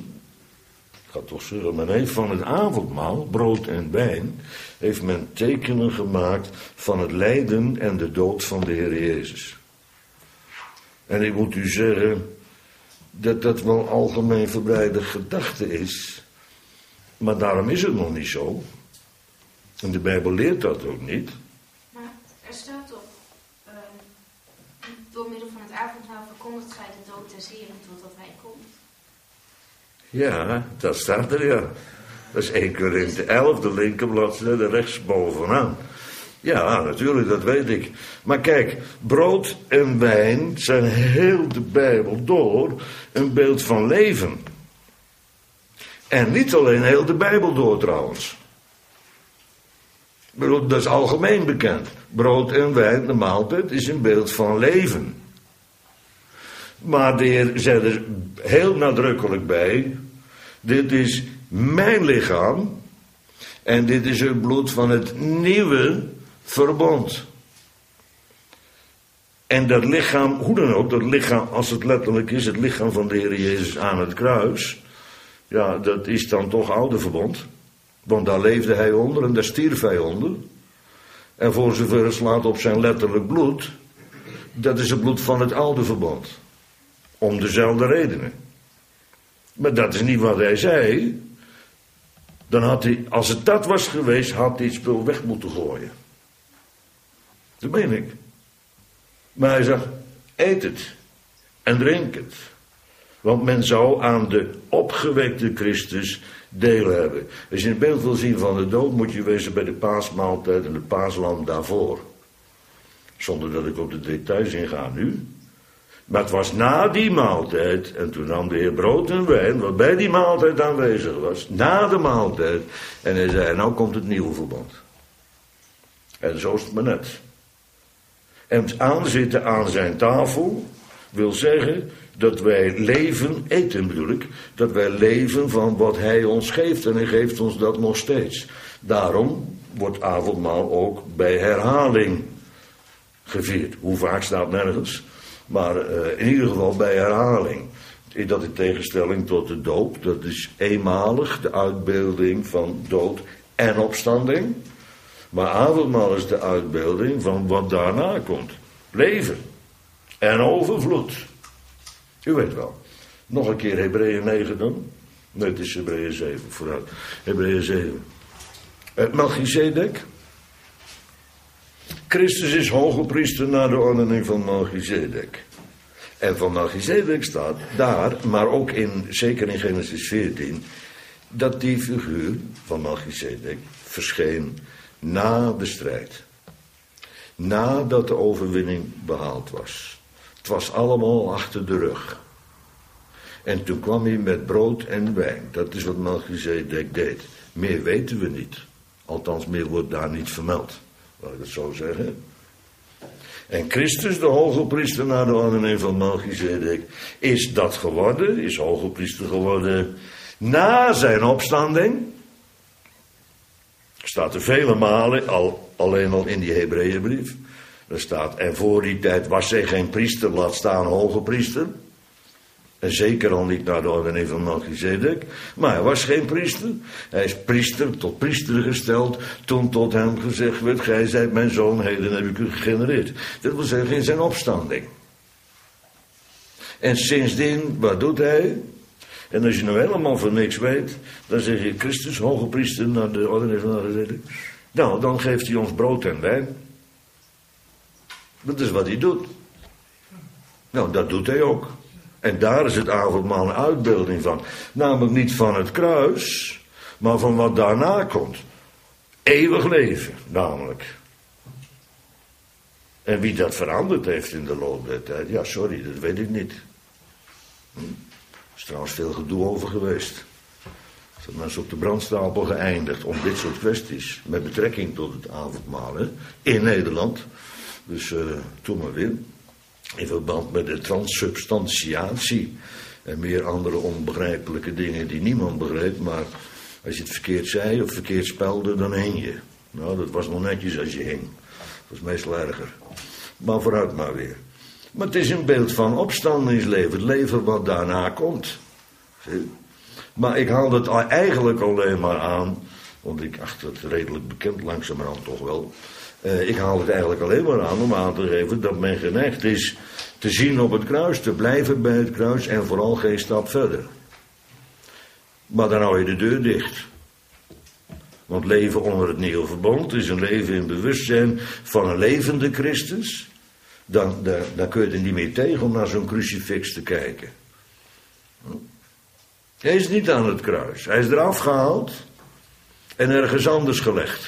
van het avondmaal, brood en wijn, heeft men tekenen gemaakt van het lijden en de dood van de Heer Jezus. En ik moet u zeggen dat dat wel algemeen verbreide gedachte is. Maar daarom is het nog niet zo. En de Bijbel leert dat ook niet. Er staat toch, door middel van het avondmaal verkondigt gij de dood des Heren totdat hij komt. Ja, dat staat er, ja. Dat is 1 Korinthe 11, de linkerbladzijde, rechtsbovenaan. Ja, natuurlijk, dat weet ik. Maar kijk, brood en wijn zijn heel de Bijbel door een beeld van leven. En niet alleen heel de Bijbel door trouwens. Dat is algemeen bekend. Brood en wijn, de maaltijd, is een beeld van leven. Maar de Heer zei er heel nadrukkelijk bij: dit is mijn lichaam en dit is het bloed van het nieuwe verbond. En dat lichaam, hoe dan ook, dat lichaam, als het letterlijk is, het lichaam van de Heer Jezus aan het kruis, ja, dat is dan toch oude verbond. Want daar leefde hij onder en daar stierf hij onder. En voor zover het slaat op zijn letterlijk bloed, dat is het bloed van het oude verbond. Om dezelfde redenen. Maar dat is niet wat hij zei. Dan had hij, als het dat was geweest, had hij het spul weg moeten gooien. Dat meen ik. Maar hij zegt, eet het en drink het. Want men zou aan de opgewekte Christus deel hebben. Als je een beeld wil zien van de dood, moet je wezen bij de paasmaaltijd en het paaslam daarvoor. Zonder dat ik op de details inga nu. Maar het was na die maaltijd, en toen nam de Heer brood en wijn, wat bij die maaltijd aanwezig was, na de maaltijd, en hij zei, nou komt het nieuwe verbond. En zo is het maar net. En aanzitten aan zijn tafel wil zeggen dat wij leven, eten bedoel ik, dat wij leven van wat hij ons geeft en hij geeft ons dat nog steeds. Daarom wordt avondmaal ook bij herhaling gevierd. Hoe vaak staat nergens, maar in ieder geval bij herhaling. Dat in tegenstelling tot de doop, dat is eenmalig de uitbeelding van dood en opstanding. Maar avondmaal is de uitbeelding van wat daarna komt. Leven en overvloed. U weet wel. Nog een keer Hebreeën 9 dan. Nee, het is Hebreeën 7, vooruit. Hebreeën 7. Melchizedek. Christus is hoge priester naar de ordening van Melchizedek. En van Melchizedek staat daar, maar ook zeker in Genesis 14... dat die figuur van Melchizedek verscheen na de strijd. Nadat de overwinning behaald was. Het was allemaal achter de rug. En toen kwam hij met brood en wijn. Dat is wat Melchizedek deed. Meer weten we niet. Althans, meer wordt daar niet vermeld. Laat ik het zo zeggen. En Christus, de hoge priester naar de ordening van Melchizedek, is dat geworden. Is hoge priester geworden na zijn opstanding. Staat er vele malen, alleen al in die Hebreeënbrief. Er staat, en voor die tijd was hij geen priester, laat staan hoge priester. En zeker al niet naar de ordening van Melchizedek. Maar hij was geen priester. Hij is priester tot priester gesteld. Toen tot hem gezegd werd, gij zijt mijn zoon, heden heb ik u gegenereerd. Dat wil zeggen in zijn opstanding. En sindsdien, wat doet hij? En als je nou helemaal van niks weet, dan zeg je Christus, hoge priester naar de ordening van Melchizedek. Nou, dan geeft hij ons brood en wijn. Dat is wat hij doet. Nou, dat doet hij ook. En daar is het avondmaal een uitbeelding van. Namelijk niet van het kruis, maar van wat daarna komt. Eeuwig leven, namelijk. En wie dat veranderd heeft in de loop der tijd, ja, sorry, dat weet ik niet. Er is trouwens veel gedoe over geweest. Er zijn mensen op de brandstapel geëindigd om dit soort kwesties. Met betrekking tot het avondmaal, hè, in Nederland. Dus toen maar weer. In verband met de transsubstantiatie. En meer andere onbegrijpelijke dingen die niemand begreep. Maar als je het verkeerd zei of verkeerd spelde, dan hing je. Nou, dat was nog netjes als je hing. Dat was meestal erger. Maar vooruit maar weer. Maar het is een beeld van opstandingsleven. Het leven wat daarna komt. Zie? Maar ik haal het eigenlijk alleen maar aan. Want ik acht het redelijk bekend, langzamerhand toch wel. Ik haal het eigenlijk alleen maar aan om aan te geven dat men geneigd is te zien op het kruis, te blijven bij het kruis en vooral geen stap verder. Maar dan hou je de deur dicht. Want leven onder het nieuwe verbond is een leven in bewustzijn van een levende Christus. Dan kun je er niet meer tegen om naar zo'n crucifix te kijken. Hij is niet aan het kruis. Hij is eraf gehaald en ergens anders gelegd.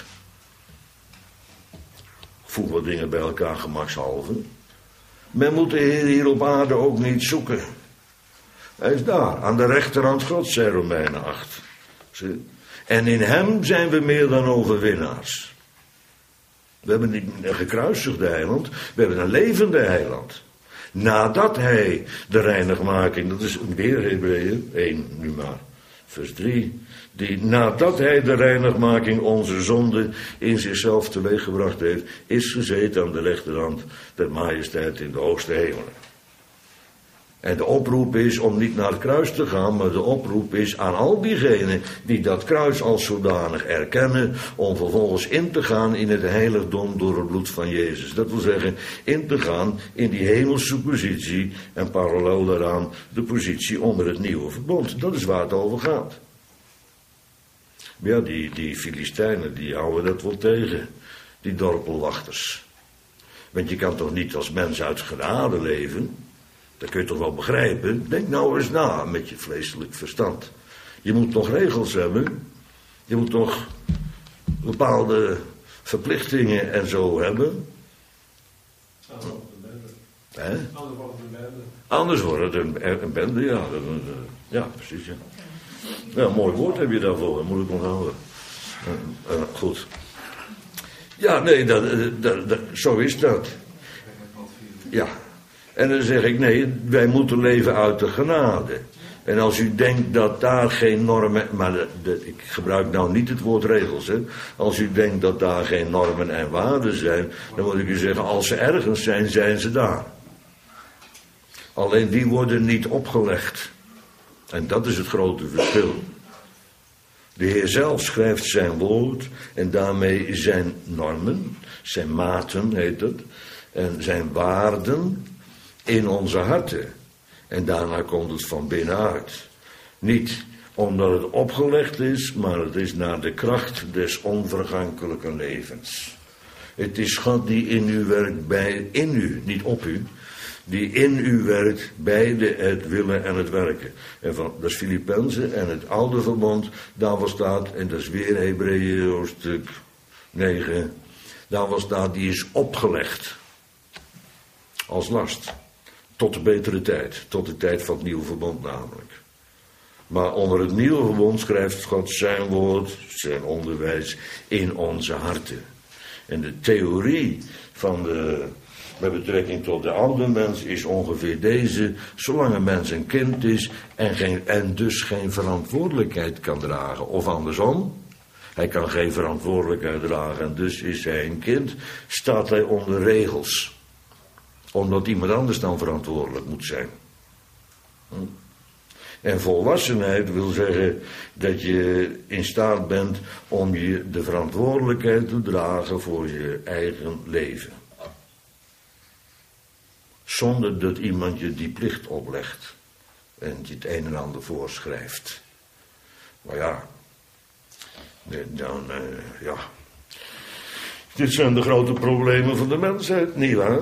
Voeg wat dingen bij elkaar gemakshalve. Men moet de Heer hier op aarde ook niet zoeken. Hij is daar, aan de rechterhand Gods, zei Romeinen 8. Zie? En in hem zijn we meer dan overwinnaars. We hebben niet een gekruisigde heiland, we hebben een levende heiland. Nadat hij de reinigmaking, dat is weer Hebreeën 1 nu maar, vers 3... die nadat hij de reinigmaking onze zonde in zichzelf teweeggebracht heeft, is gezeten aan de rechterhand der majesteit in de hoogste hemelen. En de oproep is om niet naar het kruis te gaan, maar de oproep is aan al diegenen die dat kruis als zodanig erkennen, om vervolgens in te gaan in het heiligdom door het bloed van Jezus. Dat wil zeggen, in te gaan in die hemelse positie en parallel daaraan de positie onder het nieuwe verbond. Dat is waar het over gaat. Maar ja, die Filistijnen, die houden dat wel tegen, die dorpelwachters. Want je kan toch niet als mens uit genade leven? Dat kun je toch wel begrijpen? Denk nou eens na met je vleeselijk verstand. Je moet toch regels hebben? Je moet toch bepaalde verplichtingen en zo hebben? Anders wordt het een bende, ja. Ja, precies, ja. Ja, mooi woord heb je daarvoor, moet ik onthouden. Goed. Ja, nee, zo is dat. Ja. En dan zeg ik, nee, wij moeten leven uit de genade. En als u denkt dat daar geen normen, maar ik gebruik nou niet het woord regels, hè. Als u denkt dat daar geen normen en waarden zijn, dan moet ik u zeggen, als ze ergens zijn, zijn ze daar. Alleen die worden niet opgelegd. En dat is het grote verschil. De Heer zelf schrijft zijn woord en daarmee zijn normen, zijn maten heet het, en zijn waarden in onze harten. En daarna komt het van binnenuit. Niet omdat het opgelegd is, maar het is naar de kracht des onvergankelijke levens. Het is God die in u werkt, in u, niet op u. Die in u werkt, beide het willen en het werken. En dat is Filippenzen en het oude verbond, daarvoor staat, en dat is weer Hebreeën hoofdstuk 9, daarvoor staat, die is opgelegd. Als last. Tot de betere tijd, tot de tijd van het nieuwe verbond namelijk. Maar onder het nieuwe verbond schrijft God zijn woord, zijn onderwijs in onze harten. En de theorie met betrekking tot de oude mens is ongeveer deze: zolang een mens een kind is en dus geen verantwoordelijkheid kan dragen, of andersom, hij kan geen verantwoordelijkheid dragen en dus is hij een kind, staat hij onder regels. Omdat iemand anders dan verantwoordelijk moet zijn. En volwassenheid wil zeggen dat je in staat bent om je de verantwoordelijkheid te dragen voor je eigen leven. Zonder dat iemand je die plicht oplegt en je het een en ander voorschrijft. Maar ja, dit zijn de grote problemen van de mensheid, nietwaar?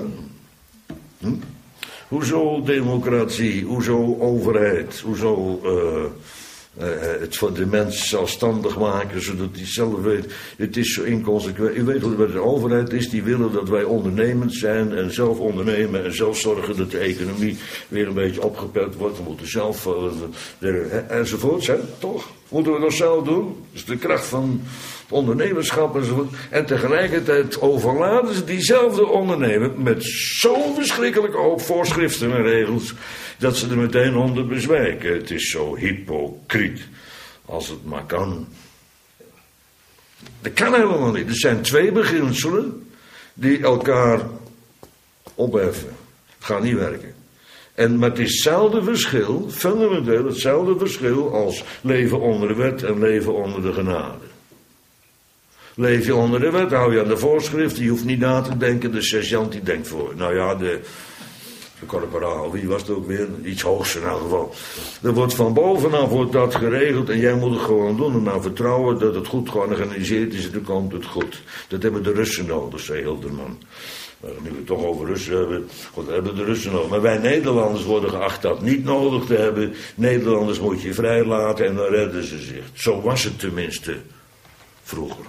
Hoezo democratie, hoezo overheid, hoezo het voor de mens zelfstandig maken, zodat hij zelf weet, het is zo inconsequent. U weet wat de overheid is, die willen dat wij ondernemend zijn en zelf ondernemen en zelf zorgen dat de economie weer een beetje opgepept wordt. We moeten zelf, enzovoort, toch? Moeten we dat zelf doen? Dus de kracht van ondernemerschap enzovoort. En tegelijkertijd overladen ze diezelfde ondernemer met zo'n verschrikkelijke hoop voorschriften en regels, dat ze er meteen onder bezwijken. Het is zo hypocriet als het maar kan. Dat kan helemaal niet. Er zijn twee beginselen die elkaar opheffen. Het gaat niet werken. Maar het is hetzelfde verschil, fundamenteel hetzelfde verschil als leven onder de wet en leven onder de genade. Leef je onder de wet, hou je aan de voorschrift, je hoeft niet na te denken, de sergeant die denkt voor. Nou ja, de corporaal, wie was het ook weer? Iets hoogs in elk geval. Er wordt van bovenaf dat geregeld en jij moet het gewoon doen en maar vertrouwen dat het goed georganiseerd is en dan komt het goed. Dat hebben de Russen nodig, zei Hilderman. Nu we het toch over Russen hebben, goed, hebben de Russen nodig. Maar wij Nederlanders worden geacht dat niet nodig te hebben. Nederlanders moet je vrijlaten en dan redden ze zich. Zo was het tenminste vroeger.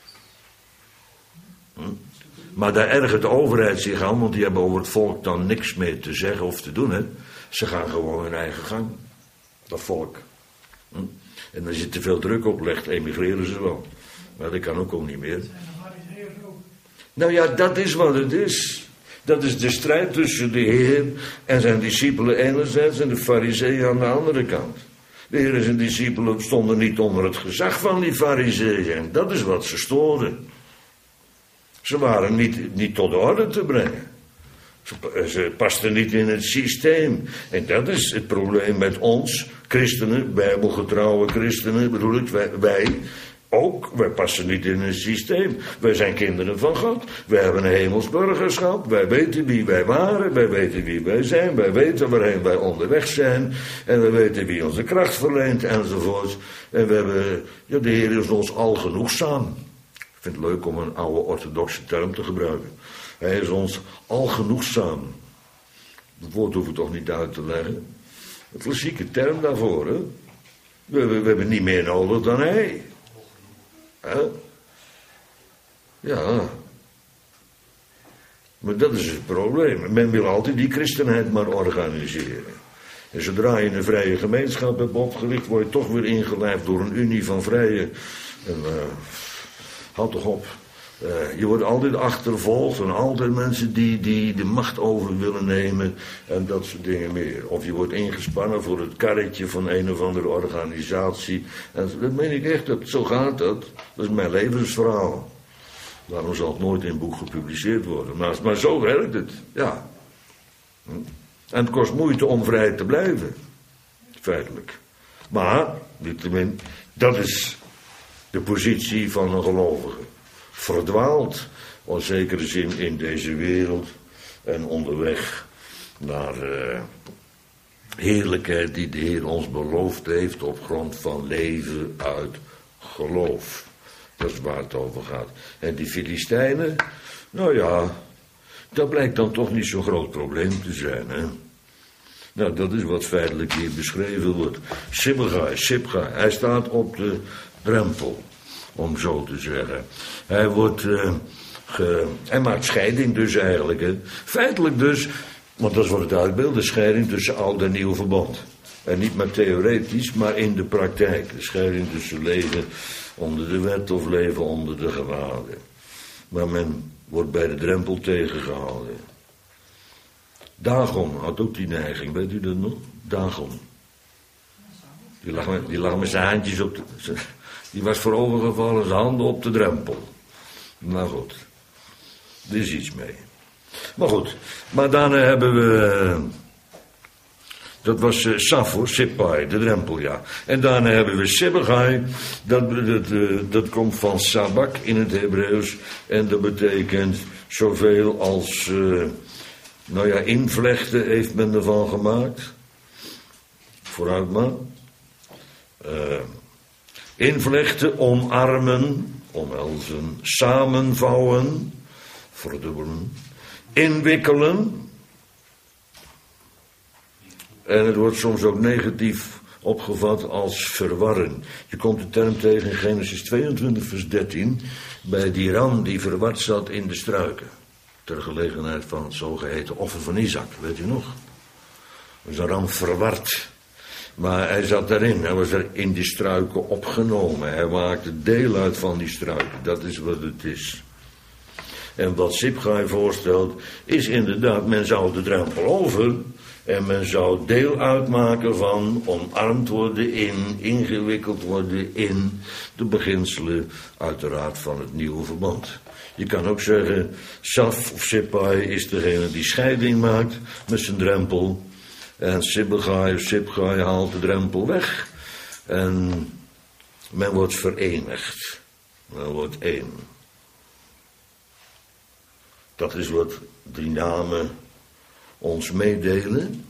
Maar daar ergert de overheid zich aan, want die hebben over het volk dan niks meer te zeggen of te doen. Hè? Ze gaan gewoon hun eigen gang. Dat volk. En als je te veel druk oplegt, emigreren ze wel. Maar dat kan ook niet meer. Nou ja, dat is wat het is. Dat is de strijd tussen de Heer en zijn discipelen enerzijds en de Farizeeën aan de andere kant. De Heer en zijn discipelen stonden niet onder het gezag van die Farizeeën. Dat is wat ze stoorden. Ze waren niet tot de orde te brengen. Ze pasten niet in het systeem. En dat is het probleem met ons, christenen, bijbelgetrouwe christenen, bedoel ik, wij ook. Wij passen niet in het systeem. Wij zijn kinderen van God. Wij hebben een hemels burgerschap. Wij weten wie wij waren. Wij weten wie wij zijn. Wij weten waarheen wij onderweg zijn. En we weten wie ons de kracht verleent enzovoort. En we hebben, ja, de Heer is ons algenoegzaam. Ik vind het leuk om een oude orthodoxe term te gebruiken. Hij is ons algenoegzaam. Het woord hoef ik toch niet uit te leggen. Een klassieke term daarvoor, hè. We hebben niet meer nodig dan hij. Ja. Maar dat is het probleem. Men wil altijd die christenheid maar organiseren. En zodra je een vrije gemeenschap hebt opgericht, word je toch weer ingelijfd door een unie van vrije. Houd toch op. Je wordt altijd achtervolgd en altijd mensen die de macht over willen nemen en dat soort dingen meer. Of je wordt ingespannen voor het karretje van een of andere organisatie. En dat meen ik echt, zo gaat dat. Dat is mijn levensverhaal. Daarom zal het nooit in een boek gepubliceerd worden. Maar zo werkt het, ja. En het kost moeite om vrij te blijven. Feitelijk. Maar, niettemin, dat is de positie van een gelovige. Verdwaald, in zekere zin, in deze wereld en onderweg naar heerlijkheid die de Heer ons beloofd heeft op grond van leven uit geloof. Dat is waar het over gaat. En die Filistijnen, nou ja, dat blijkt dan toch niet zo'n groot probleem te zijn, hè. Nou, dat is wat feitelijk hier beschreven wordt. Sibga, hij staat op de drempel, om zo te zeggen. Hij maakt scheiding dus eigenlijk, hè. Feitelijk dus, want dat is wat het uitbeeldt, de scheiding tussen oud en nieuw verbond. En niet maar theoretisch, maar in de praktijk. De scheiding tussen leven onder de wet of leven onder de genade. Maar men wordt bij de drempel tegengehouden. Dagon had ook die neiging, weet u dat nog? Dagon. Die lag met zijn handjes op de... Die was voorovergevallen, zijn handen op de drempel. Nou goed, er is iets mee. Maar goed, maar daarna hebben we... Dat was Sappho, Sippai, de drempel, ja. En daarna hebben we Sibbai, dat komt van Sabak in het Hebreeuws. En dat betekent zoveel als... invlechten heeft men ervan gemaakt. Vooruit maar. Invlechten, omarmen, omhelzen, samenvouwen, verdubbelen, inwikkelen. En het wordt soms ook negatief opgevat als verwarren. Je komt de term tegen in Genesis 22 vers 13... bij die ram die verward zat in de struiken. Ter gelegenheid van het zogeheten offer van Isaac, weet u nog? Was een ram verward. Maar hij zat daarin, hij was er in die struiken opgenomen. Hij maakte deel uit van die struiken, dat is wat het is. En wat Sibgai voorstelt, is inderdaad, men zou de drempel over... en men zou deel uitmaken van, omarmd worden ingewikkeld worden in de beginselen, uiteraard, van het nieuwe verbond. Je kan ook zeggen, Saf of Sippai is degene die scheiding maakt met zijn drempel. En Sibgai haalt de drempel weg. En men wordt verenigd. Men wordt één. Dat is wat die namen ons meedelen.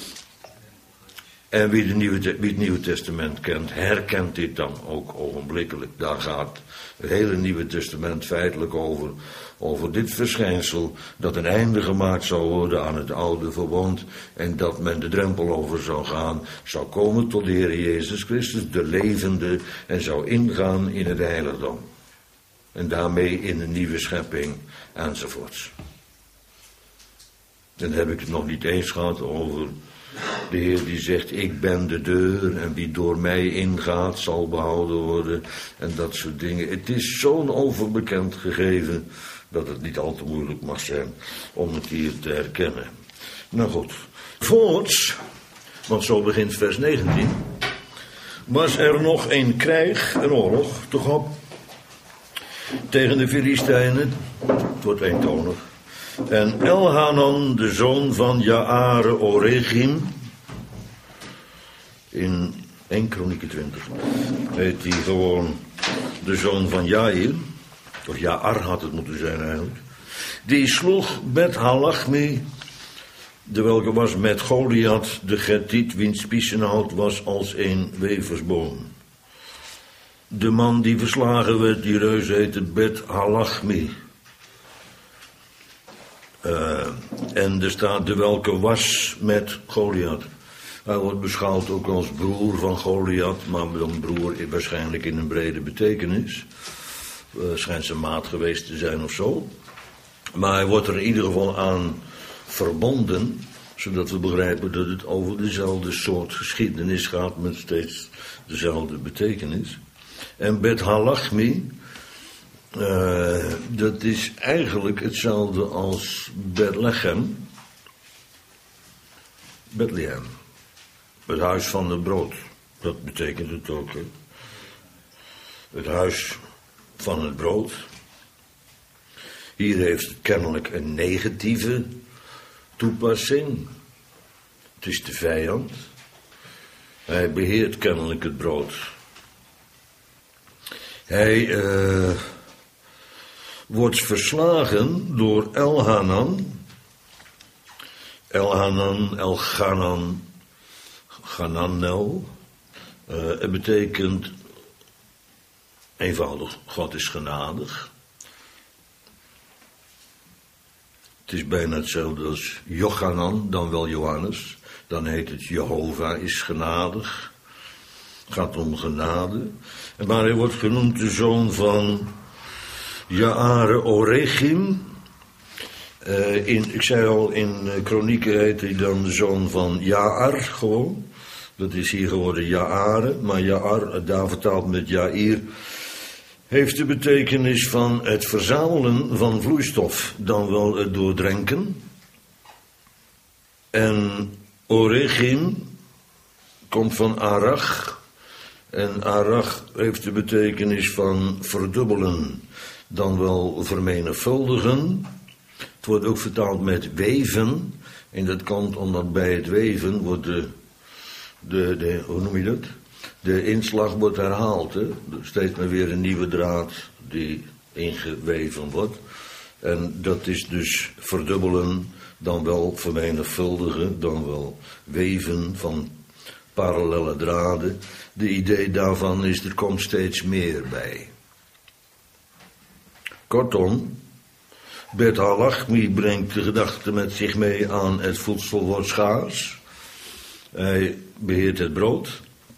En wie het Nieuwe Testament kent, herkent dit dan ook ogenblikkelijk. Daar gaat het hele Nieuwe Testament feitelijk over dit verschijnsel, dat een einde gemaakt zou worden aan het oude verbond en dat men de drempel over zou gaan, zou komen tot de Heer Jezus Christus, de levende, en zou ingaan in het heiligdom. En daarmee in een nieuwe schepping, enzovoorts. Dan heb ik het nog niet eens gehad over de Heer die zegt, ik ben de deur en wie door mij ingaat zal behouden worden en dat soort dingen. Het is zo'n overbekend gegeven dat het niet al te moeilijk mag zijn om het hier te herkennen. Nou goed, voorts, want zo begint vers 19, was er nog een krijg, een oorlog, toch op, tegen de Filistijnen, het wordt eentonig. En Elhanan, de zoon van Jaare Oregim, in 1 Kronieken 20, heet hij gewoon de zoon van Jair, of Jaar had het moeten zijn eigenlijk, die sloeg Bet Halachmi, de welke was met Goliath, de Gethiet, wiens spiesenhout was als een weversboom. De man die verslagen werd, die reus heette Bet Halachmi. En er staat de welke was met Goliath. Hij wordt beschouwd ook als broer van Goliath, maar dan broer waarschijnlijk in een brede betekenis. Schijnt zijn maat geweest te zijn of zo. Maar hij wordt er in ieder geval aan verbonden, zodat we begrijpen dat het over dezelfde soort geschiedenis gaat met steeds dezelfde betekenis. En Bet Halachmi, dat is eigenlijk hetzelfde als Bethlehem. Bethlehem. Het huis van het brood. Dat betekent het ook. Hè? Het huis van het brood. Hier heeft het kennelijk een negatieve toepassing. Het is de vijand. Hij beheert kennelijk het brood. Hij wordt verslagen door Elhanan. Elchanan, Chananel. Het betekent eenvoudig, God is genadig. Het is bijna hetzelfde als Jochanan, dan wel Johannes. Dan heet het Jehovah is genadig. Het gaat om genade. Maar hij wordt genoemd de zoon van Jaare Oregim. Ik zei al, in Kronieken heet hij dan de zoon van Jaar gewoon. Dat is hier geworden Jaare, maar Jaar, daar vertaald met Jair, heeft de betekenis van het verzamelen van vloeistof, dan wel het doordrenken. En Oregim komt van Arach. En Arach heeft de betekenis van verdubbelen, dan wel vermenigvuldigen. Het wordt ook vertaald met weven. En dat komt omdat bij het weven wordt hoe noem je dat? De inslag wordt herhaald. Hè? Steeds maar weer een nieuwe draad die ingeweven wordt. En dat is dus verdubbelen, dan wel vermenigvuldigen, dan wel weven van parallelle draden. De idee daarvan is, er komt steeds meer bij. Kortom, Bet Halachmi brengt de gedachte met zich mee aan het voedsel wordt schaars. Hij beheert het brood.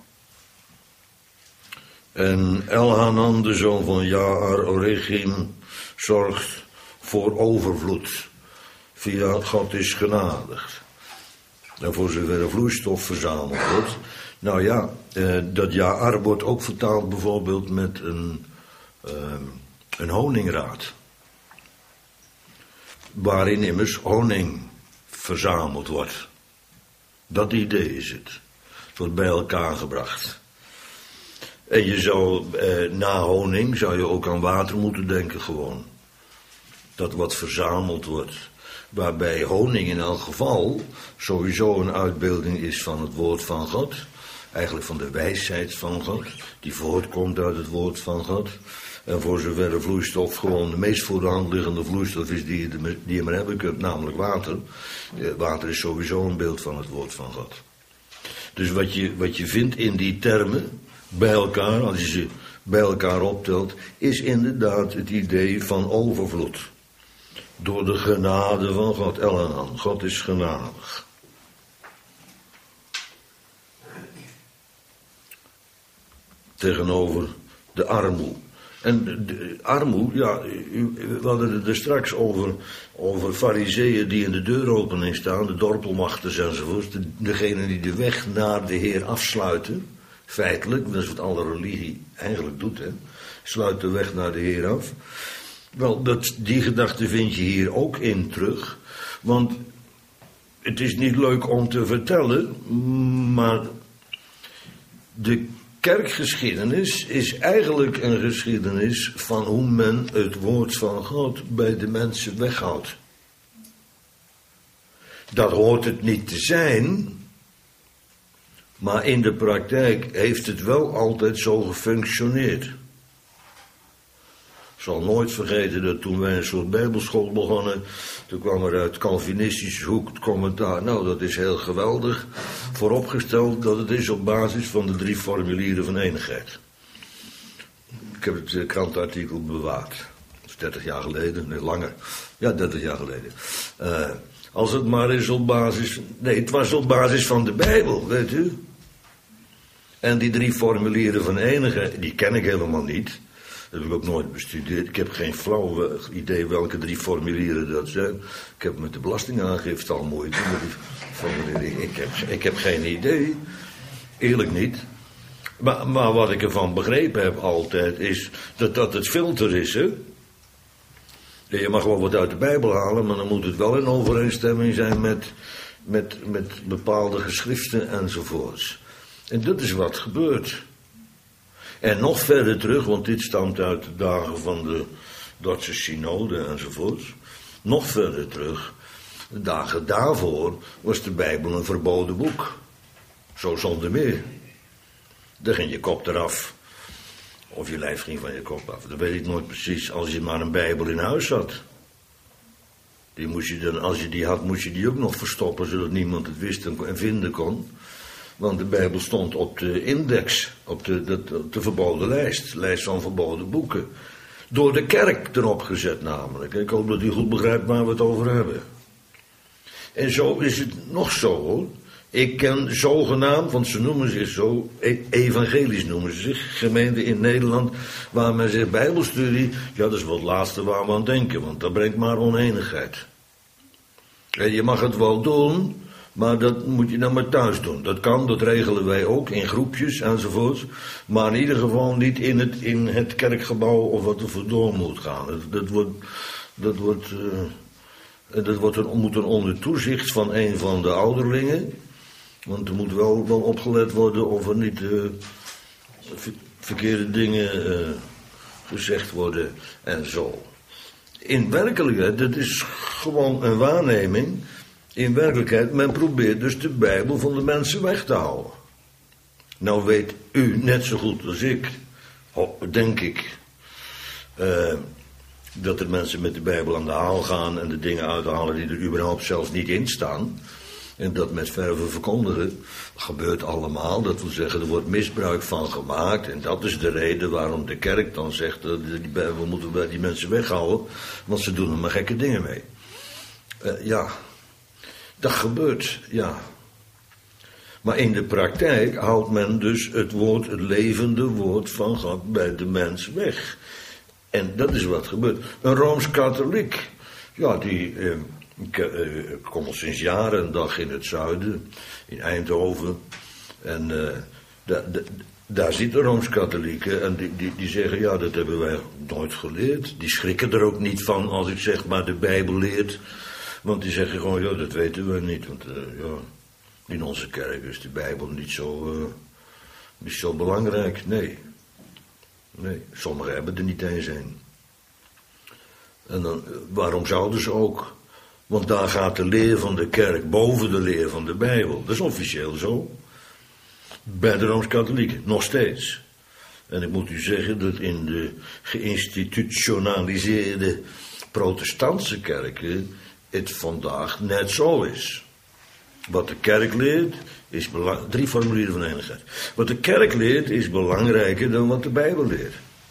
En Elhanan, de zoon van Jaar Oregim, zorgt voor overvloed. Via God is genadig. En voor zover de vloeistof verzameld wordt. Nou ja, dat Jaar wordt ook vertaald bijvoorbeeld met een honingraad. Waarin immers honing verzameld wordt. Dat idee is het. Het wordt bij elkaar gebracht. En je zou, na honing, zou je ook aan water moeten denken gewoon. Dat wat verzameld wordt. Waarbij honing in elk geval sowieso een uitbeelding is van het woord van God. Eigenlijk van de wijsheid van God. Die voortkomt uit het woord van God. En voor zover de vloeistof gewoon de meest voor de hand liggende vloeistof is die je maar hebben kunt, namelijk water. Water is sowieso een beeld van het woord van God. Dus wat je vindt in die termen bij elkaar, als je ze bij elkaar optelt, is inderdaad het idee van overvloed. Door de genade van God. Elhanan, God is genadig. Tegenover de armoe. En de armoe, ja, we hadden het er straks over farizeeën die in de deuropening staan, de dorpelmachters enzovoort, degenen die de weg naar de Heer afsluiten, feitelijk, dat is wat alle religie eigenlijk doet, hè, sluit de weg naar de Heer af. Wel, die gedachte vind je hier ook in terug, want het is niet leuk om te vertellen, maar de kerkgeschiedenis is eigenlijk een geschiedenis van hoe men het woord van God bij de mensen weghoudt. Dat hoort het niet te zijn, maar in de praktijk heeft het wel altijd zo gefunctioneerd. Ik zal nooit vergeten dat toen wij een soort bijbelschool begonnen, toen kwam er uit Calvinistische hoek het commentaar, nou dat is heel geweldig, vooropgesteld dat het is op basis van de 3 formulieren van enigheid. Ik heb het krantartikel bewaard. Dat is 30 jaar geleden, nee langer. Ja, 30 jaar geleden. Als het maar is op basis, nee het was op basis van de Bijbel, weet u. En die 3 formulieren van enigheid, die ken ik helemaal niet. Dat heb ik ook nooit bestudeerd. Ik heb geen flauw idee welke 3 formulieren dat zijn. Ik heb met de belastingaangifte al moeite. Ik heb geen idee. Eerlijk niet. Maar wat ik ervan begrepen heb altijd is dat het filter is. Hè? Je mag wel wat uit de Bijbel halen, maar dan moet het wel in overeenstemming zijn met bepaalde geschriften enzovoorts. En dat is wat gebeurt. En nog verder terug, want dit stamt uit de dagen van de Dordtse synode enzovoorts. Nog verder terug, de dagen daarvoor was de Bijbel een verboden boek. Zo zonder meer. Dan ging je kop eraf. Of je lijf ging van je kop af. Dat weet ik nooit precies. Als je maar een Bijbel in huis had. Die moest je dan, als je die had, moest je die ook nog verstoppen, zodat niemand het wist en vinden kon. Want de Bijbel stond op de index, op de verboden lijst van verboden boeken. Door de kerk erop gezet namelijk. Ik hoop dat u goed begrijpt waar we het over hebben. En zo is het nog zo hoor. Ik ken zogenaamd, want ze noemen zich zo, evangelisch noemen ze zich, gemeenten in Nederland, waar men zegt bijbelstudie, ja dat is wat het laatste waar we aan denken, want dat brengt maar oneenigheid. En je mag het wel doen, maar dat moet je dan maar thuis doen. Dat kan, dat regelen wij ook, in groepjes enzovoort, maar in ieder geval niet in het kerkgebouw of wat er voor door moet gaan. Dat moet onder toezicht van een van de ouderlingen. Want er moet wel opgelet worden of er niet verkeerde dingen gezegd worden en zo. In werkelijkheid, dat is gewoon een waarneming. In werkelijkheid, men probeert dus de Bijbel van de mensen weg te houden. Nou weet u net zo goed als ik, denk ik, dat er mensen met de Bijbel aan de haal gaan en de dingen uithalen die er überhaupt zelfs niet in staan. En dat met verve verkondigen gebeurt allemaal. Dat wil zeggen, er wordt misbruik van gemaakt. En dat is de reden waarom de kerk dan zegt, we moeten bij die mensen weghouden. Want ze doen er maar gekke dingen mee. Ja, dat gebeurt, ja. Maar in de praktijk houdt men dus het levende woord van God bij de mens weg. En dat is wat gebeurt. Een Rooms-katholiek, ja, die... Ik kom al sinds jaren een dag in het zuiden, in Eindhoven. En daar zitten Rooms-katholieken en die zeggen, ja, dat hebben wij nooit geleerd. Die schrikken er ook niet van als ik zeg maar de Bijbel leert. Want die zeggen gewoon, ja, dat weten we niet. Want ja, in onze kerk is de Bijbel niet zo belangrijk. Nee, sommigen hebben er niet eens een. En dan, waarom zouden ze ook? Want daar gaat de leer van de kerk boven de leer van de Bijbel. Dat is officieel zo. Bij de Rooms-katholieken, nog steeds. En ik moet u zeggen dat in de geïnstitutionaliseerde protestantse kerken het vandaag net zo is. Wat de kerk leert is 3 formulieren van enigheid. Wat de kerk leert is belangrijker dan wat de Bijbel leert.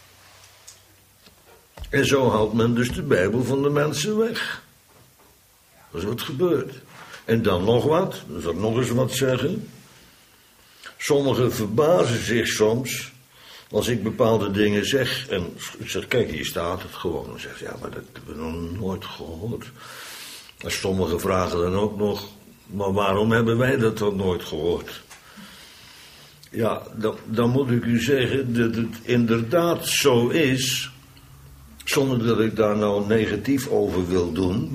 En zo haalt men dus de Bijbel van de mensen weg. Dat is wat gebeurt. En dan nog wat, dan zal ik nog eens wat zeggen. Sommigen verbazen zich soms als ik bepaalde dingen zeg. En ik zeg, kijk, hier staat het gewoon. Dan zegt ja, maar dat hebben we nog nooit gehoord. En sommigen vragen dan ook nog, maar waarom hebben wij dat dan nooit gehoord? Ja, dan moet ik u zeggen dat het inderdaad zo is, zonder dat ik daar nou negatief over wil doen,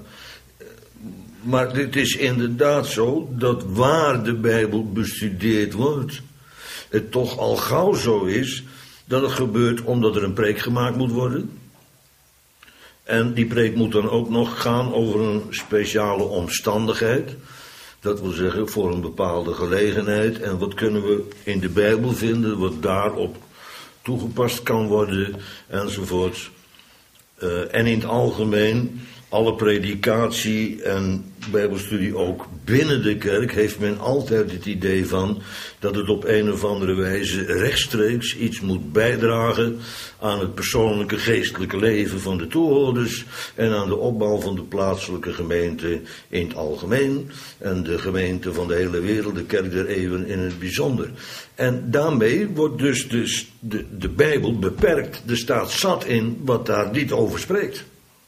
maar het is inderdaad zo dat waar de Bijbel bestudeerd wordt, het toch al gauw zo is dat het gebeurt omdat er een preek gemaakt moet worden. En die preek moet dan ook nog gaan over een speciale omstandigheid. Dat wil zeggen voor een bepaalde gelegenheid. En wat kunnen we in de Bijbel vinden wat daarop toegepast kan worden enzovoort. En in het algemeen, alle predikatie en bijbelstudie ook binnen de kerk heeft men altijd het idee van dat het op een of andere wijze rechtstreeks iets moet bijdragen aan het persoonlijke geestelijke leven van de toehoorders en aan de opbouw van de plaatselijke gemeente in het algemeen en de gemeente van de hele wereld, de kerk der eeuwen in het bijzonder. En daarmee wordt dus de Bijbel beperkt. Er staat zat in wat daar niet over spreekt.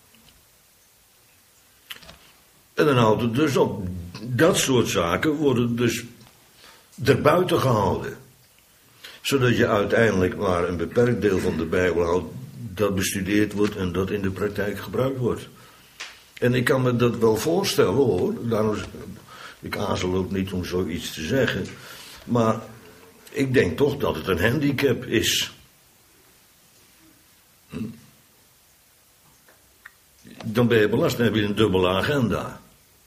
En dan houdt het dus op. Dat soort zaken worden dus erbuiten gehouden. Zodat je uiteindelijk maar een beperkt deel van de Bijbel houdt dat bestudeerd wordt en dat in de praktijk gebruikt wordt. En ik kan me dat wel voorstellen hoor. Daarom, ik aarzel ook niet om zoiets te zeggen. Maar ik denk toch dat het een handicap is. Dan ben je belast, dan heb je een dubbele agenda.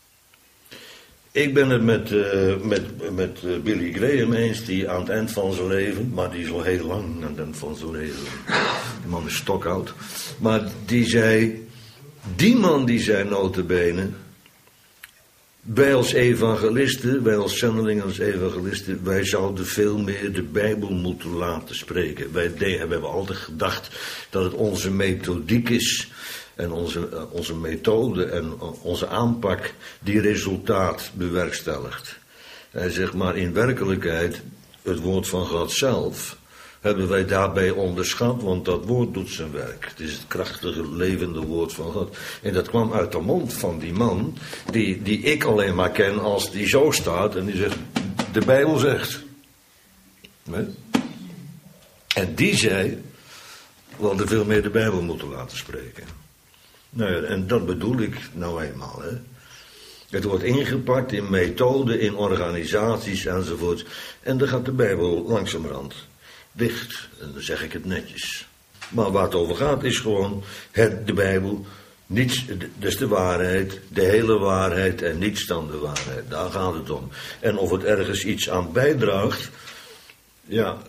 Ik ben het met Billy Graham eens, die aan het eind van zijn leven, maar die is al heel lang aan het eind van zijn leven, die man is stokoud, maar die man die zei nota bene, Wij als evangelisten, wij als zendelingen als evangelisten, wij zouden veel meer de Bijbel moeten laten spreken. We hebben altijd gedacht dat het onze methodiek is en onze methode en onze aanpak die resultaat bewerkstelligt. En zeg maar in werkelijkheid, het woord van God zelf, hebben wij daarbij onderschat, want dat woord doet zijn werk. Het is het krachtige, levende woord van God. En dat kwam uit de mond van die man, die ik alleen maar ken als die zo staat en die zegt, de Bijbel zegt. Nee? En die zei, we hadden veel meer de Bijbel moeten laten spreken. Nou ja, en dat bedoel ik nou eenmaal, hè. Het wordt ingepakt in methoden, in organisaties enzovoort. En dan gaat de Bijbel langzamerhand dicht. En dan zeg ik het netjes. Maar waar het over gaat is gewoon de Bijbel. Niets, dat is de waarheid, de hele waarheid en niets dan de waarheid. Daar gaat het om. En of het ergens iets aan bijdraagt, ja,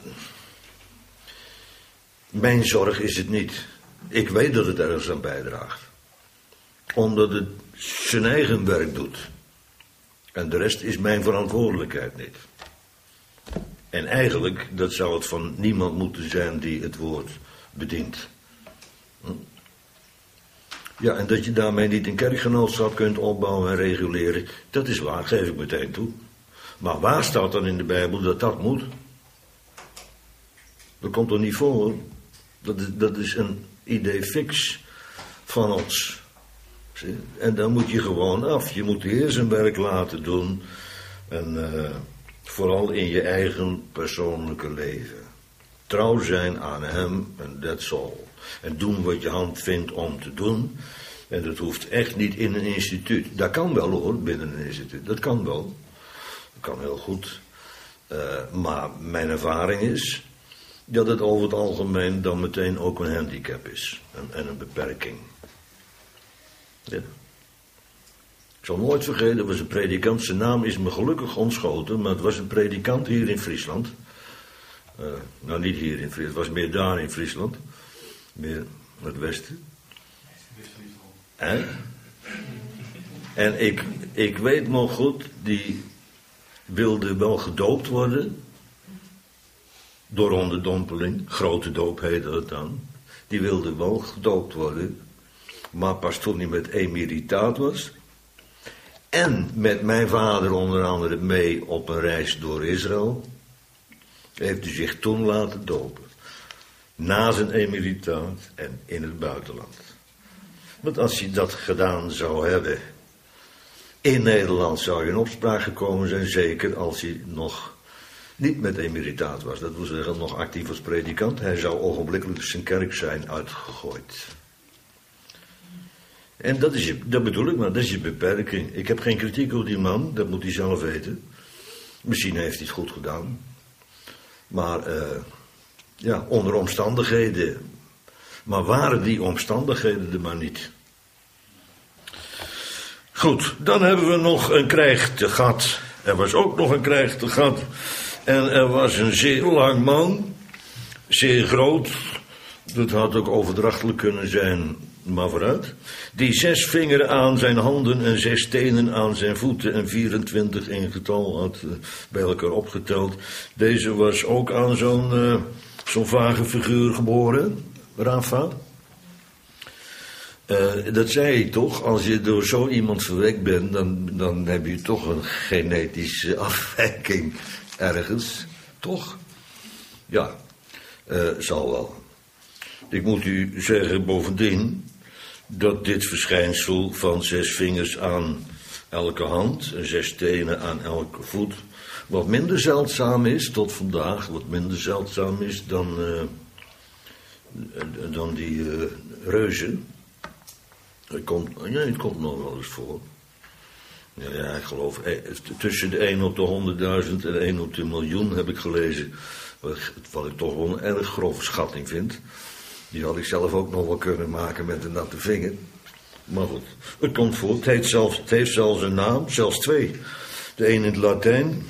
mijn zorg is het niet. Ik weet dat het ergens aan bijdraagt. Omdat het zijn eigen werk doet. En de rest is mijn verantwoordelijkheid niet. En eigenlijk, dat zou het van niemand moeten zijn die het woord bedient. Ja, en dat je daarmee niet een kerkgenootschap kunt opbouwen en reguleren, dat is waar, geef ik meteen toe. Maar waar staat dan in de Bijbel dat dat moet? Dat komt er niet voor. Dat is een idee fix van ons. En dan moet je gewoon af. Je moet de Heer zijn werk laten doen. En vooral in je eigen persoonlijke leven. Trouw zijn aan hem en that's all. En doen wat je hand vindt om te doen. En dat hoeft echt niet in een instituut. Dat kan wel hoor, binnen een instituut. Dat kan wel. Dat kan heel goed. Maar mijn ervaring is dat het over het algemeen dan meteen ook een handicap is. En een beperking. Ja. Ik zal nooit vergeten, er was een predikant, zijn naam is me gelukkig ontschoten, maar het was een predikant hier in Friesland. Nou, niet hier in Friesland, het was meer daar in Friesland. Meer het westen. En ik weet nog goed, die wilde wel gedoopt worden. Door onderdompeling, grote doop heette het dan. Die wilde wel gedoopt worden. Maar pas toen hij met emeritaat was. En met mijn vader onder andere mee op een reis door Israël. Heeft hij zich toen laten dopen. Na zijn emeritaat en in het buitenland. Want als hij dat gedaan zou hebben. In Nederland zou je in opspraak gekomen zijn. Zeker als hij nog niet met emeritaat was. Dat wil zeggen nog actief als predikant. Hij zou ogenblikkelijk zijn kerk zijn uitgegooid. En dat bedoel ik maar, dat is je beperking. Ik heb geen kritiek op die man, dat moet hij zelf weten. Misschien heeft hij het goed gedaan. Maar, ja, onder omstandigheden. Maar waren die omstandigheden er maar niet. Goed, dan hebben we nog een krijg te gat. Er was ook nog een krijg te gat. En er was een zeer lang man. Zeer groot. Dat had ook overdrachtelijk kunnen zijn, maar vooruit. Die 6 vingeren aan zijn handen en 6 tenen aan zijn voeten en 24 in getal had bij elkaar opgeteld. Deze was ook aan zo'n vage figuur geboren, Rafa. Dat zei ik toch, als je door zo iemand verwekt bent, dan heb je toch een genetische afwijking ergens, toch? Ja, zal wel. Ik moet u zeggen bovendien dat dit verschijnsel van 6 vingers aan elke hand en 6 tenen aan elke voet wat minder zeldzaam is tot vandaag, wat minder zeldzaam is dan die reuzen. Het komt nog wel eens voor. Ja, ik geloof tussen de 1 op de 100.000 en 1 op de miljoen heb ik gelezen. Wat ik toch wel een erg grove schatting vind. Die had ik zelf ook nog wel kunnen maken met een natte vinger. Maar goed, het komt voor. Het heeft zelfs een naam, zelfs 2. De een in het Latijn.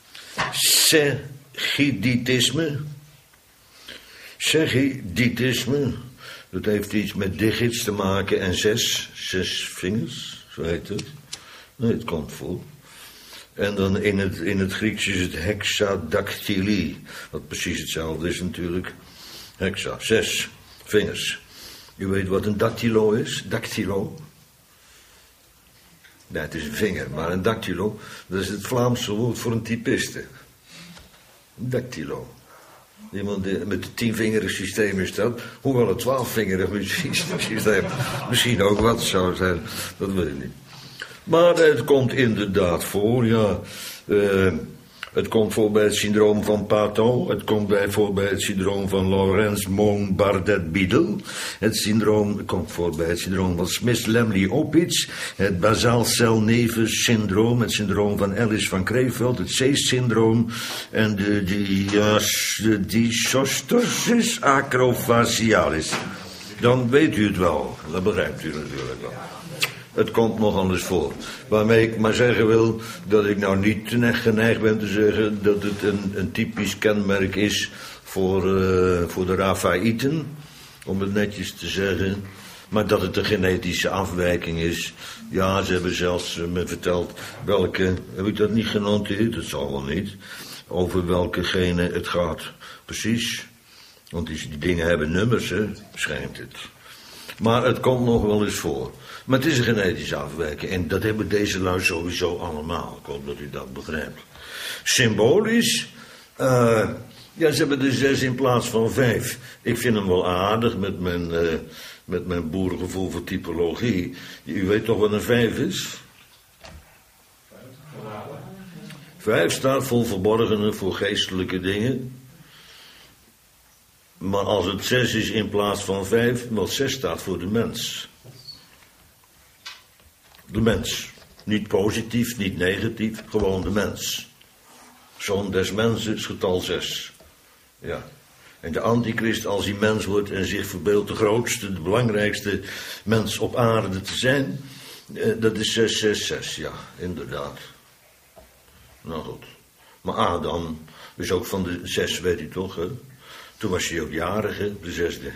Segiditisme. Segiditisme. Dat heeft iets met digits te maken en 6 vingers, zo heet het. Nee, het komt voor. En dan in het Grieks is het hexadactylie. Wat precies hetzelfde is natuurlijk. Hexa, 6 vingers. U weet wat een dactylo is? Dactylo? Nee, het is een vinger, maar een dactylo, dat is het Vlaamse woord voor een typiste. Dactylo. Iemand die met het 10-vingerig systeem is dat. Hoewel het 12-vingerig systeem misschien ook wat zou zijn, dat weet ik niet. Maar het komt inderdaad voor, ja. Het komt voor bij het syndroom van Paton. Het komt voor bij het syndroom van Lorenz-Moon-Bardet-Biedel. Het komt voor bij het syndroom van Smith-Lemley-Opitz. Het basaalcel-neven-syndroom. Het syndroom van Ellis van Creveld. Het C-syndroom. En de dysostosis acrofacialis. Dan weet u het wel. Dat begrijpt u natuurlijk wel. Het komt nog anders voor. Waarmee ik maar zeggen wil dat ik nou niet geneigd ben te zeggen dat het een typisch kenmerk is voor de Rafaïten, om het netjes te zeggen. Maar dat het een genetische afwijking is. Ja, ze hebben zelfs me verteld welke, heb ik dat niet genoteerd? Dat zal wel niet. Over welke genen het gaat. Precies. Want die dingen hebben nummers, hè, schijnt het. Maar het komt nog wel eens voor. Maar het is een genetische afwijking. En dat hebben deze lui sowieso allemaal. Ik hoop dat u dat begrijpt. Symbolisch. Ja, ze hebben er 6 in plaats van 5. Ik vind hem wel aardig met mijn boerengevoel voor typologie. U weet toch wat een 5 is? 5 staat voor verborgene, voor geestelijke dingen. Maar als het 6 is in plaats van 5, want 6 staat voor de mens. De mens. Niet positief, niet negatief, gewoon de mens. Zoon des mensen is getal 6. Ja. En de antichrist, als hij mens wordt en zich verbeeldt de grootste, de belangrijkste mens op aarde te zijn, dat is 666, ja, inderdaad. Nou goed. Maar Adam is ook van de 6, weet u toch, hè? Toen was hij ook jarig, hè, de 6e.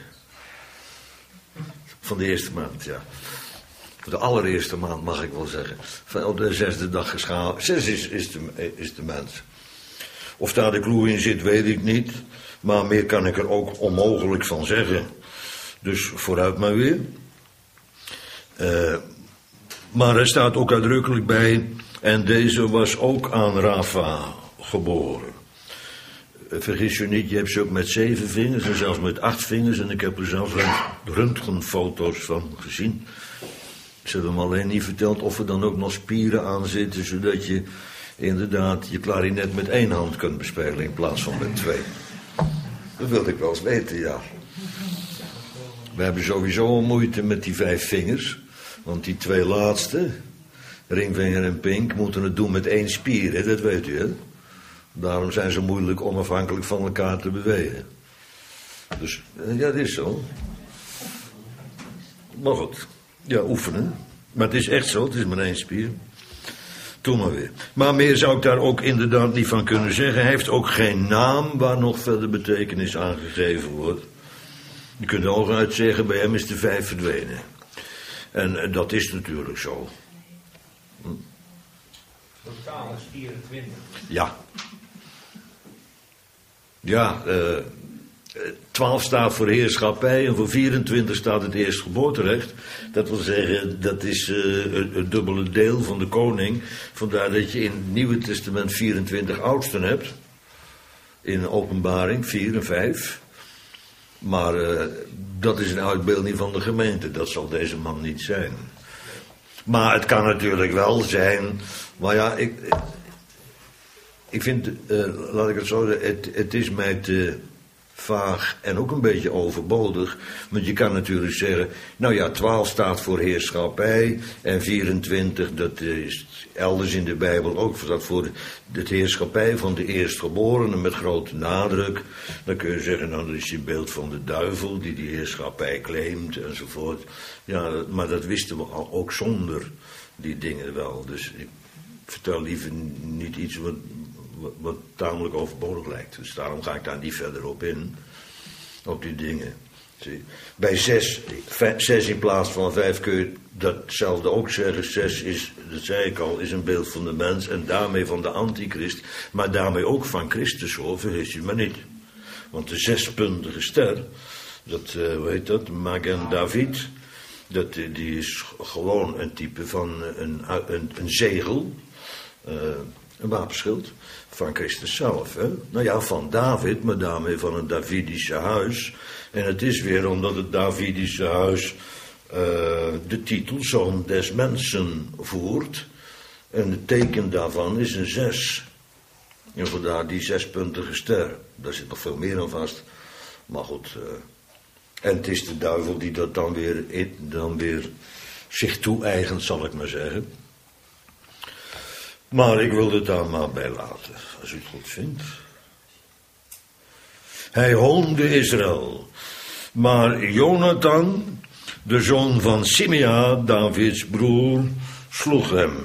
Van de eerste maand, ja. De allereerste maand, mag ik wel zeggen. Op de 6e dag geschapen. 6 is de mens. Of daar de clue in zit, weet ik niet. Maar meer kan ik er ook onmogelijk van zeggen. Dus vooruit maar weer. Maar er staat ook uitdrukkelijk bij. En deze was ook aan Rafa geboren. Vergis je niet, je hebt ze ook met 7 vingers en zelfs met 8 vingers. En ik heb er zelfs röntgenfoto's van gezien. Ze hebben me alleen niet verteld of er dan ook nog spieren aan zitten, zodat je inderdaad je klarinet met 1 hand kunt bespelen in plaats van met 2. Dat wilde ik wel eens weten, ja. We hebben sowieso al moeite met die 5 vingers. Want die 2 laatste, ringvinger en pink, moeten het doen met 1 spier, hè? Dat weet u, hè. Daarom zijn ze moeilijk onafhankelijk van elkaar te bewegen. Dus, ja, dat is zo. Maar goed, ja, oefenen. Maar het is echt zo, het is maar 1 spier. Toen maar weer. Maar meer zou ik daar ook inderdaad niet van kunnen zeggen. Hij heeft ook geen naam waar nog verder betekenis aan gegeven wordt. Je kunt er hooguit zeggen, bij hem is de 5 verdwenen. En dat is natuurlijk zo. Totaal is 24. Ja. Ja, 12 staat voor heerschappij en voor 24 staat het eerstgeboorterecht. Dat wil zeggen, dat is het dubbele deel van de koning. Vandaar dat je in het Nieuwe Testament 24 oudsten hebt. In Openbaring 4 en 5. Maar dat is een uitbeelding van de gemeente. Dat zal deze man niet zijn. Maar het kan natuurlijk wel zijn. Maar ja, ik vind, laat ik het zo zeggen, het is mij te vaag en ook een beetje overbodig. Want je kan natuurlijk zeggen, nou ja, 12 staat voor heerschappij en 24, dat is elders in de Bijbel ook, dat voor het heerschappij van de eerstgeborene met grote nadruk. Dan kun je zeggen, nou, dat is je beeld van de duivel die heerschappij claimt enzovoort. Ja, maar dat wisten we al, ook zonder die dingen wel. Dus ik vertel liever niet iets wat tamelijk overbodig lijkt. Dus daarom ga ik daar niet verder op in. Op die dingen. Zie? Bij 6 in plaats van 5 kun je datzelfde ook zeggen. 6 is, dat zei ik al, is een beeld van de mens en daarmee van de antichrist. Maar daarmee ook van Christus, hoor, vergis je maar niet. Want de 6-puntige ster, dat, hoe heet dat, Magen David, die is gewoon een type van een zegel, een wapenschild van Christus zelf. Hè? Nou ja, van David, maar daarmee van het Davidische huis. En het is weer omdat het Davidische huis de titel Zoon des Mensen voert. En het teken daarvan is een 6. En vandaar die 6-puntige ster. Daar zit nog veel meer aan vast. Maar goed. En het is de duivel die dat dan weer zich toe-eigent, zal ik maar zeggen. Maar ik wil het daar maar bij laten, als u het goed vindt. Hij hoonde Israël. Maar Jonathan, de zoon van Simea, Davids broer, sloeg hem.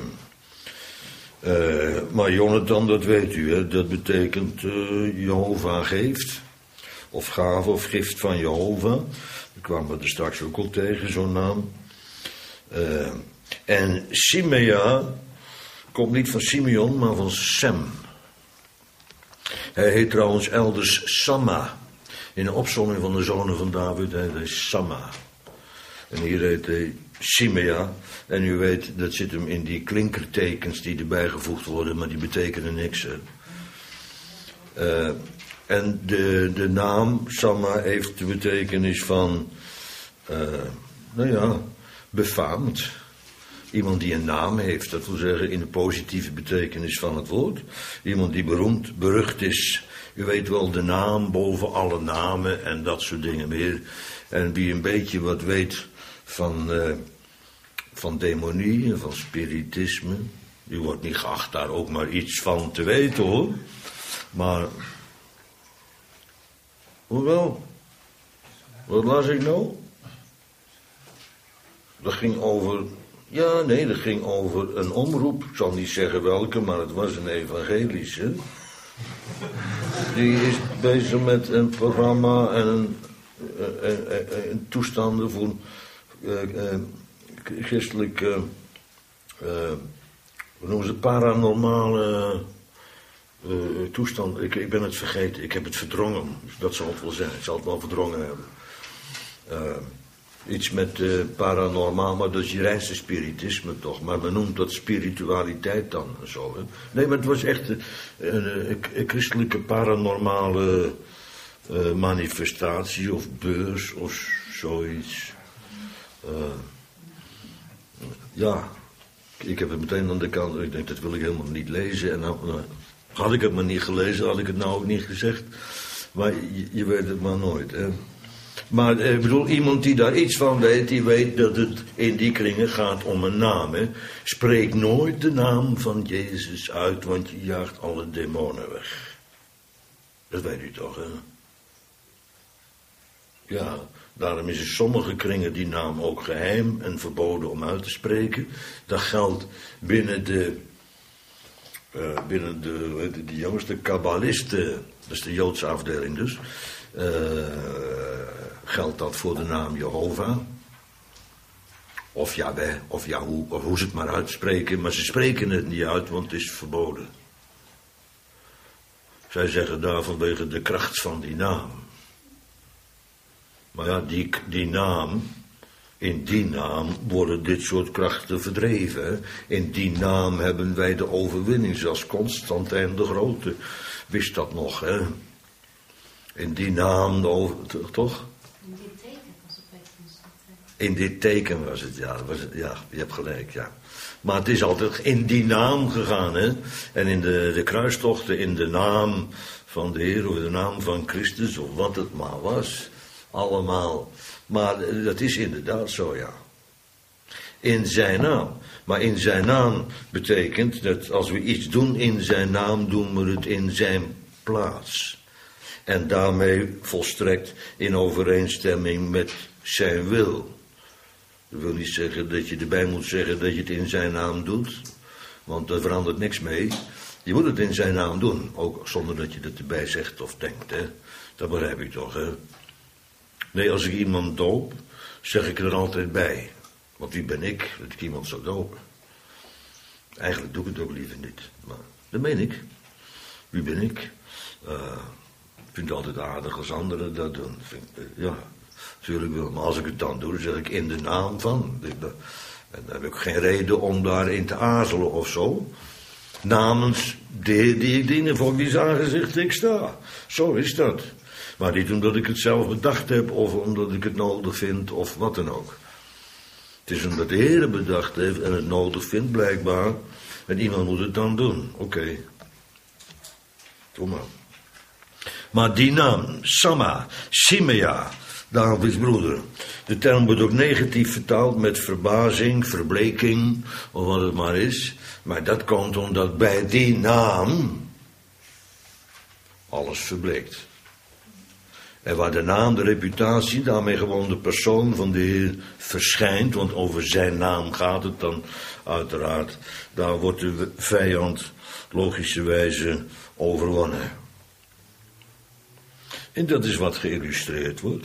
Maar Jonathan, dat weet u, hè, dat betekent Jehovah geeft. Of gave of gift van Jehovah. Daar kwamen we er straks ook al tegen, zo'n naam. En Simea komt niet van Simeon, maar van Sem. Hij heet trouwens elders Samma. In de opsomming van de zonen van David heet hij Samma. En hier heet hij Simea. En u weet, dat zit hem in die klinkertekens die erbij gevoegd worden, maar die betekenen niks. Hè. En de naam Samma heeft de betekenis van, befaamd. Iemand die een naam heeft, dat wil zeggen in de positieve betekenis van het woord. Iemand die beroemd, berucht is. U weet wel, de naam boven alle namen en dat soort dingen meer. En wie een beetje wat weet van demonie en van spiritisme, die wordt niet geacht daar ook maar iets van te weten, hoor. Maar, hoewel, wat las ik nou? Dat ging over... Ja, nee, dat ging over een omroep. Ik zal niet zeggen welke, maar het was een evangelische. Die is bezig met een programma en een toestanden voor christelijke, hoe noemen ze het, paranormale toestand. Ik ben het vergeten, ik heb het verdrongen. Dat zal het wel zijn, ik zal het wel verdrongen hebben. Iets met paranormaal, maar dat is je reinste spiritisme toch. Maar men noemt dat spiritualiteit dan zo. Hè? Nee, maar het was echt een christelijke paranormale manifestatie of beurs of zoiets. Ja, ik heb het meteen aan de kant. Ik denk, dat wil ik helemaal niet lezen. En nou, had ik het maar niet gelezen, had ik het nou ook niet gezegd. Maar je weet het maar nooit, hè. Maar ik bedoel, iemand die daar iets van weet, die weet dat het in die kringen gaat om een naam. Hè. Spreek nooit de naam van Jezus uit, want je jaagt alle demonen weg. Dat weet u toch, hè? Ja, daarom is in sommige kringen die naam ook geheim en verboden om uit te spreken. Dat geldt binnen de jongste kabbalisten, dat is de Joodse afdeling dus, geldt dat voor de naam Jehovah. Of Yahweh, of Yahoo, of hoe ze het maar uitspreken. Maar ze spreken het niet uit, want het is verboden. Zij zeggen daar vanwege de kracht van die naam. Maar ja, die naam, in die naam worden dit soort krachten verdreven. In die naam hebben wij de overwinning, zoals Constantijn de Grote. Wist dat nog, hè? In die naam, toch? In dit teken was het bij Constantijn. In dit teken was het, ja, je hebt gelijk, ja. Maar het is altijd in die naam gegaan, hè. En in de kruistochten, in de naam van de Heer, of in de naam van Christus, of wat het maar was. Allemaal. Maar dat is inderdaad zo, ja. In zijn naam. Maar in zijn naam betekent dat als we iets doen in zijn naam, doen we het in zijn plaats. En daarmee volstrekt in overeenstemming met zijn wil. Dat wil niet zeggen dat je erbij moet zeggen dat je het in zijn naam doet. Want daar verandert niks mee. Je moet het in zijn naam doen. Ook zonder dat je het erbij zegt of denkt. Hè. Dat begrijp ik toch. Hè. Nee, als ik iemand doop, zeg ik er altijd bij. Want wie ben ik dat ik iemand zou dopen? Eigenlijk doe ik het ook liever niet. Maar dat meen ik. Wie ben ik? Ik vind het altijd aardig als anderen dat doen. Ja, natuurlijk wel. Maar als ik het dan doe, dan zeg ik in de naam van. En dan heb ik geen reden om daarin te aarzelen of zo. Namens die ik dienen, voor wie's aangezicht ik sta. Zo is dat. Maar niet omdat ik het zelf bedacht heb, of omdat ik het nodig vind, of wat dan ook. Het is omdat de Heer het bedacht heeft en het nodig vindt, blijkbaar. En iemand moet het dan doen. Oké. Doe maar. Maar die naam, Samma, Simea, Davids broeder. De term wordt ook negatief vertaald met verbazing, verbleking, of wat het maar is. Maar dat komt omdat bij die naam alles verbleekt. En waar de naam, de reputatie, daarmee gewoon de persoon van de Heer verschijnt, want over zijn naam gaat het dan uiteraard, daar wordt de vijand logischerwijze overwonnen. En dat is wat geïllustreerd wordt.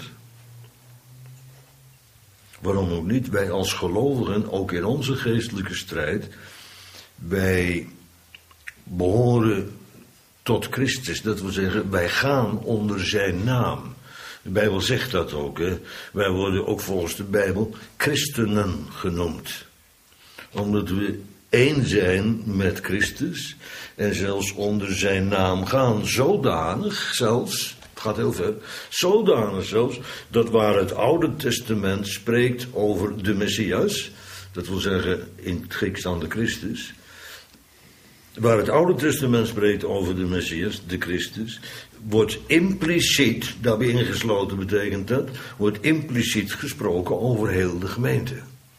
Waarom ook niet? Wij als gelovigen, ook in onze geestelijke strijd, wij behoren tot Christus. Dat wil zeggen, wij gaan onder zijn naam. De Bijbel zegt dat ook. Hè? Wij worden ook volgens de Bijbel christenen genoemd. Omdat we één zijn met Christus en zelfs onder zijn naam gaan. Zodanig zelfs, het gaat heel ver, zodanig zelfs, dat waar het Oude Testament spreekt over de Messias, dat wil zeggen in het Grieks dan de Christus, waar het Oude Testament spreekt over de Messias, de Christus, wordt impliciet, daarbij ingesloten betekent dat, wordt impliciet gesproken over heel de gemeente.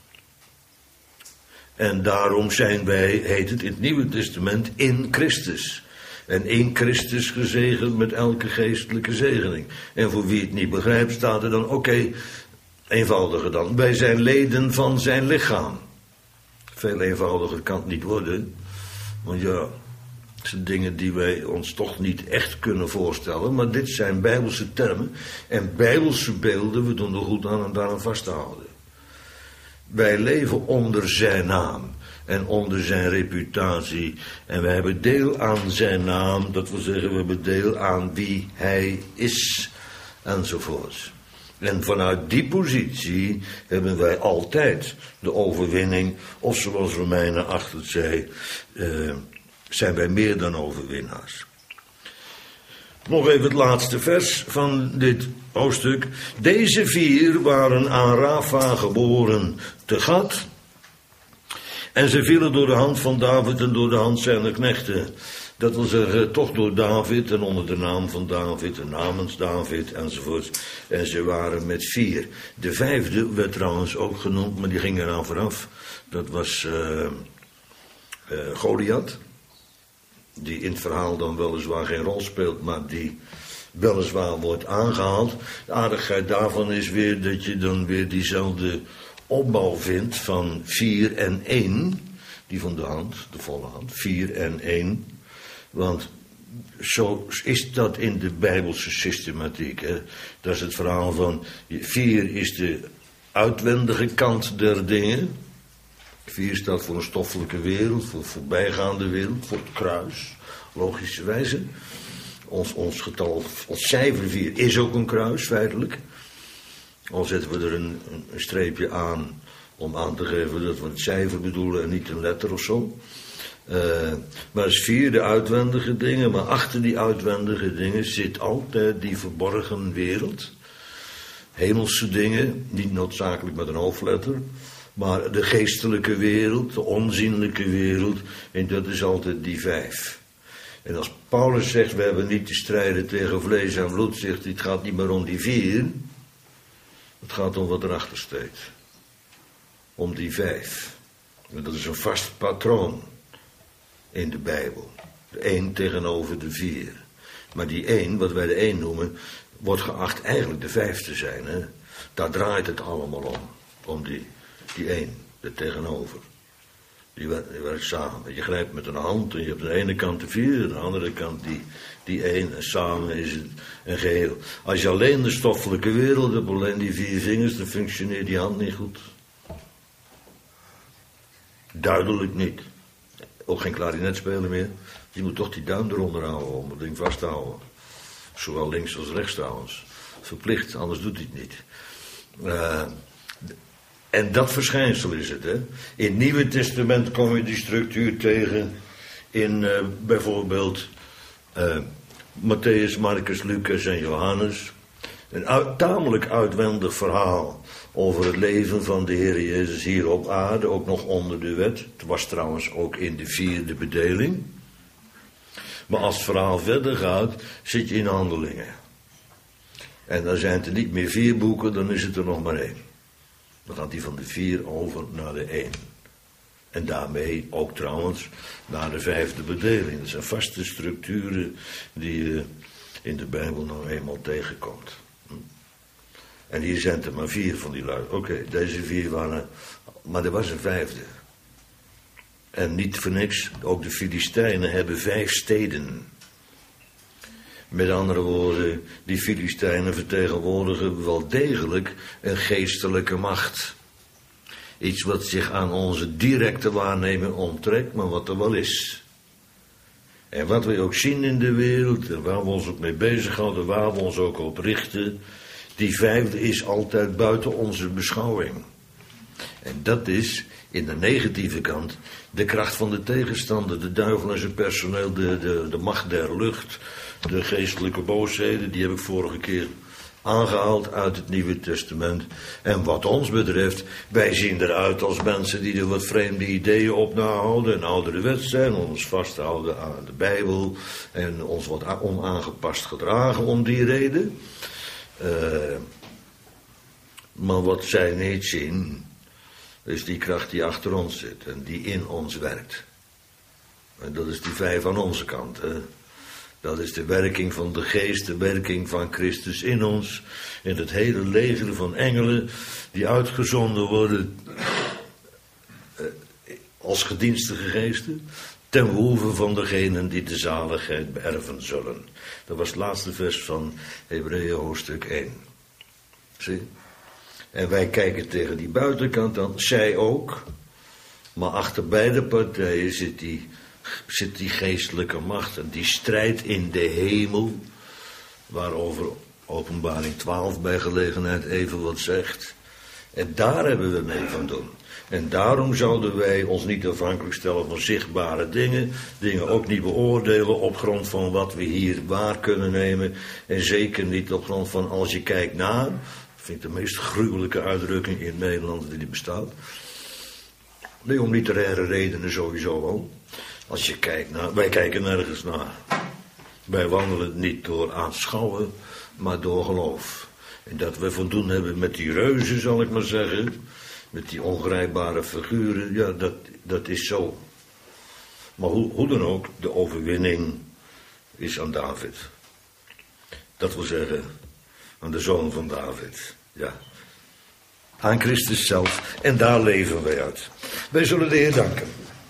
En daarom zijn wij, heet het in het Nieuwe Testament, in Christus. En in Christus gezegend met elke geestelijke zegening. En voor wie het niet begrijpt, staat er dan, oké, eenvoudiger dan. Wij zijn leden van zijn lichaam. Veel eenvoudiger kan het niet worden. Want ja, het zijn dingen die wij ons toch niet echt kunnen voorstellen. Maar dit zijn Bijbelse termen. En Bijbelse beelden, we doen er goed aan om daaraan vast te houden. Wij leven onder zijn naam. En onder zijn reputatie. En wij hebben deel aan zijn naam. Dat wil zeggen, we hebben deel aan wie hij is. Enzovoorts. En vanuit die positie hebben wij altijd de overwinning. Of zoals Romeinen 8 het zei, zijn wij meer dan overwinnaars. Nog even het laatste vers van dit hoofdstuk. Deze 4 waren aan Rafa geboren te Gat. En ze vielen door de hand van David en door de hand zijner knechten. Dat wil zeggen, toch door David en onder de naam van David en namens David enzovoort. En ze waren met 4. De 5e werd trouwens ook genoemd, maar die ging eraan vooraf. Dat was Goliath. Die in het verhaal dan weliswaar geen rol speelt, maar die weliswaar wordt aangehaald. De aardigheid daarvan is weer dat je dan weer diezelfde opbouw vindt van 4 en 1. Die van de hand, de volle hand, 4 en 1. Want zo is dat in de Bijbelse systematiek. Hè? Dat is het verhaal van 4 is de uitwendige kant der dingen. 4 staat voor een stoffelijke wereld, voor een voorbijgaande wereld, voor het kruis, logischerwijze. Ons getal, ons cijfer 4 is ook een kruis, feitelijk. Al zetten we er een streepje aan om aan te geven dat we het cijfer bedoelen en niet een letter of zo. Maar is 4 de uitwendige dingen, maar achter die uitwendige dingen zit altijd die verborgen wereld. Hemelse dingen, niet noodzakelijk met een hoofdletter, maar de geestelijke wereld, de onzienlijke wereld, en dat is altijd die 5. En als Paulus zegt, we hebben niet te strijden tegen vlees en bloed, zegt hij, het gaat niet meer om die 4, het gaat om wat erachter steekt. Om die 5. En dat is een vast patroon in de Bijbel. De 1 tegenover de 4. Maar die 1, wat wij de 1 noemen, wordt geacht eigenlijk de 5 te zijn. Hè? Daar draait het allemaal om. Om die 1, er tegenover. Die werkt samen. Je grijpt met een hand en je hebt aan de ene kant de 4, aan de andere kant die 1. En samen is het een geheel. Als je alleen de stoffelijke wereld hebt, alleen die 4 vingers, dan functioneert die hand niet goed. Duidelijk niet. Ook geen klarinet spelen meer. Je moet toch die duim eronder houden om het ding vast te houden. Zowel links als rechts trouwens. Verplicht, anders doet hij het niet. En dat verschijnsel is het. Hè? In het Nieuwe Testament kom je die structuur tegen in bijvoorbeeld Mattheüs, Marcus, Lucas en Johannes. Een tamelijk uitwendig verhaal over het leven van de Heer Jezus hier op aarde, ook nog onder de wet. Het was trouwens ook in de 4e bedeling. Maar als het verhaal verder gaat, zit je in Handelingen. En dan zijn het er niet meer 4 boeken, dan is het er nog maar 1. Dan gaat die van de 4 over naar de 1. En daarmee ook trouwens naar de 5e bedeling. Dat zijn vaste structuren die je in de Bijbel nou eenmaal tegenkomt. En hier zijn er maar 4 van die lui. Oké, deze 4 waren... Maar er was een 5e. En niet voor niks, ook de Filistijnen hebben 5 steden. Met andere woorden, die Filistijnen vertegenwoordigen wel degelijk een geestelijke macht. Iets wat zich aan onze directe waarneming onttrekt, maar wat er wel is. En wat we ook zien in de wereld, en waar we ons ook mee bezighouden, waar we ons ook op richten, die 5e is altijd buiten onze beschouwing. En dat is, in de negatieve kant, de kracht van de tegenstander, de duivel en zijn personeel, de macht der lucht, de geestelijke boosheden, die heb ik vorige keer aangehaald uit het Nieuwe Testament. En wat ons betreft, wij zien eruit als mensen die er wat vreemde ideeën op nahouden en ouderwets zijn, om ons vasthouden aan de Bijbel en ons wat onaangepast gedragen om die reden. Maar wat zij niet zien, is die kracht die achter ons zit en die in ons werkt. En dat is die 5 aan onze kant. Hè? Dat is de werking van de geest, de werking van Christus in ons. In het hele leger van engelen die uitgezonden worden als gedienstige geesten. Ten behoeve van degenen die de zaligheid beërven zullen. Dat was het laatste vers van Hebreeën hoofdstuk 1. Zie? En wij kijken tegen die buitenkant dan, zij ook. Maar achter beide partijen zit die geestelijke macht en die strijd in de hemel, waarover Openbaring 12 bij gelegenheid even wat zegt. En daar hebben we mee van doen. En daarom zouden wij ons niet afhankelijk stellen van zichtbare dingen ook niet beoordelen op grond van wat we hier waar kunnen nemen. En zeker niet op grond van als je kijkt naar, vind ik de meest gruwelijke uitdrukking in Nederland die bestaat. Nee, om literaire redenen sowieso wel. Als je kijkt naar, wij kijken nergens naar. Wij wandelen niet door aanschouwen, maar door geloof. En dat we voldoen hebben met die reuzen, zal ik maar zeggen. Met die ongrijpbare figuren, ja, dat is zo. Maar hoe dan ook, de overwinning is aan David. Dat wil zeggen, aan de zoon van David. Ja. Aan Christus zelf. En daar leven wij uit. Wij zullen de Heer danken.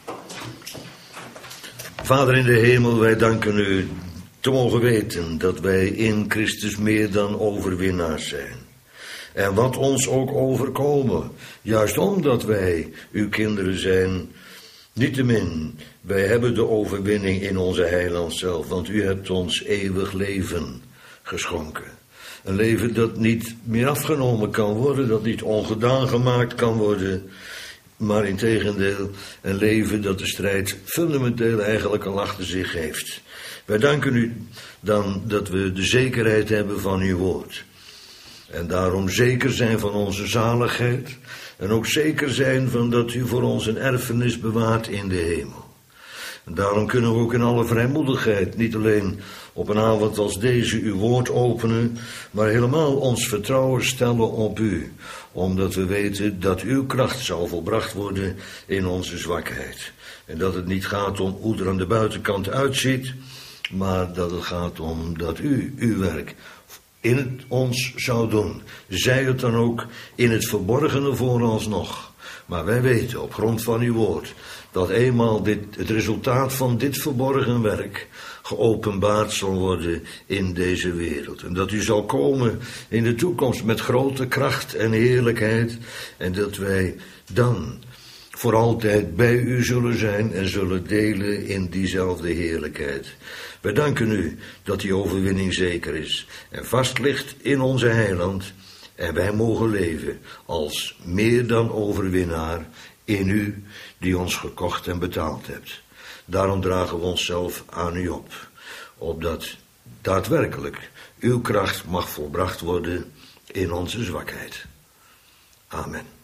Vader in de hemel, wij danken u te mogen weten dat wij in Christus meer dan overwinnaars zijn. En wat ons ook overkomen, juist omdat wij uw kinderen zijn, niettemin, wij hebben de overwinning in onze heiland zelf, want u hebt ons eeuwig leven geschonken. Een leven dat niet meer afgenomen kan worden, dat niet ongedaan gemaakt kan worden, maar integendeel een leven dat de strijd fundamenteel eigenlijk al achter zich heeft. Wij danken u dan dat we de zekerheid hebben van uw woord. En daarom zeker zijn van onze zaligheid. En ook zeker zijn van dat u voor ons een erfenis bewaart in de hemel. En daarom kunnen we ook in alle vrijmoedigheid niet alleen op een avond als deze uw woord openen, maar helemaal ons vertrouwen stellen op u. Omdat we weten dat uw kracht zal volbracht worden in onze zwakheid. En dat het niet gaat om hoe er aan de buitenkant uitziet, maar dat het gaat om dat u uw werk in het ons zou doen. Zij het dan ook in het verborgene voor ons nog. Maar wij weten op grond van uw woord dat eenmaal het resultaat van dit verborgen werk geopenbaard zal worden in deze wereld. En dat u zal komen in de toekomst met grote kracht en heerlijkheid. En dat wij dan voor altijd bij u zullen zijn en zullen delen in diezelfde heerlijkheid. Wij danken u dat die overwinning zeker is en vast ligt in onze heiland. En wij mogen leven als meer dan overwinnaar in u die ons gekocht en betaald hebt. Daarom dragen we onszelf aan u op, opdat daadwerkelijk uw kracht mag volbracht worden in onze zwakheid. Amen.